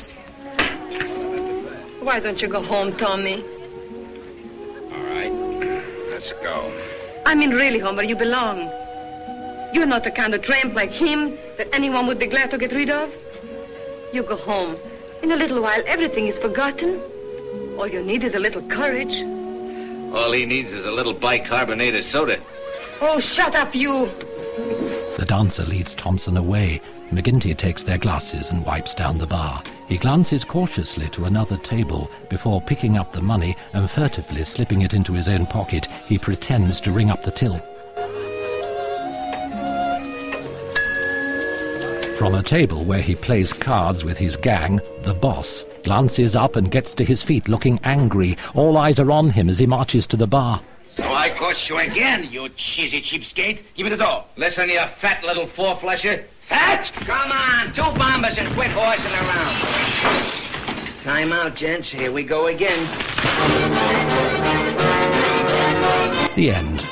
Why don't you go home, Tommy? All right, let's go. I mean really home where you belong. You're not the kind of tramp like him that anyone would be glad to get rid of. You go home. In a little while, everything is forgotten. All you need is a little courage. All he needs is a little bicarbonated soda. Oh, shut up, you. The dancer leads Thompson away. McGinty takes their glasses and wipes down the bar. He glances cautiously to another table before picking up the money and furtively slipping it into his own pocket. He pretends to ring up the till. From a table where he plays cards with his gang, the boss glances up and gets to his feet looking angry. All eyes are on him as he marches to the bar. So I cost you again, you cheesy cheapskate. Give me the dough. Listen, you fat little four-flesher. Fat? Come on, two bombers and quit horsing around. Time out, gents. Here we go again. The end.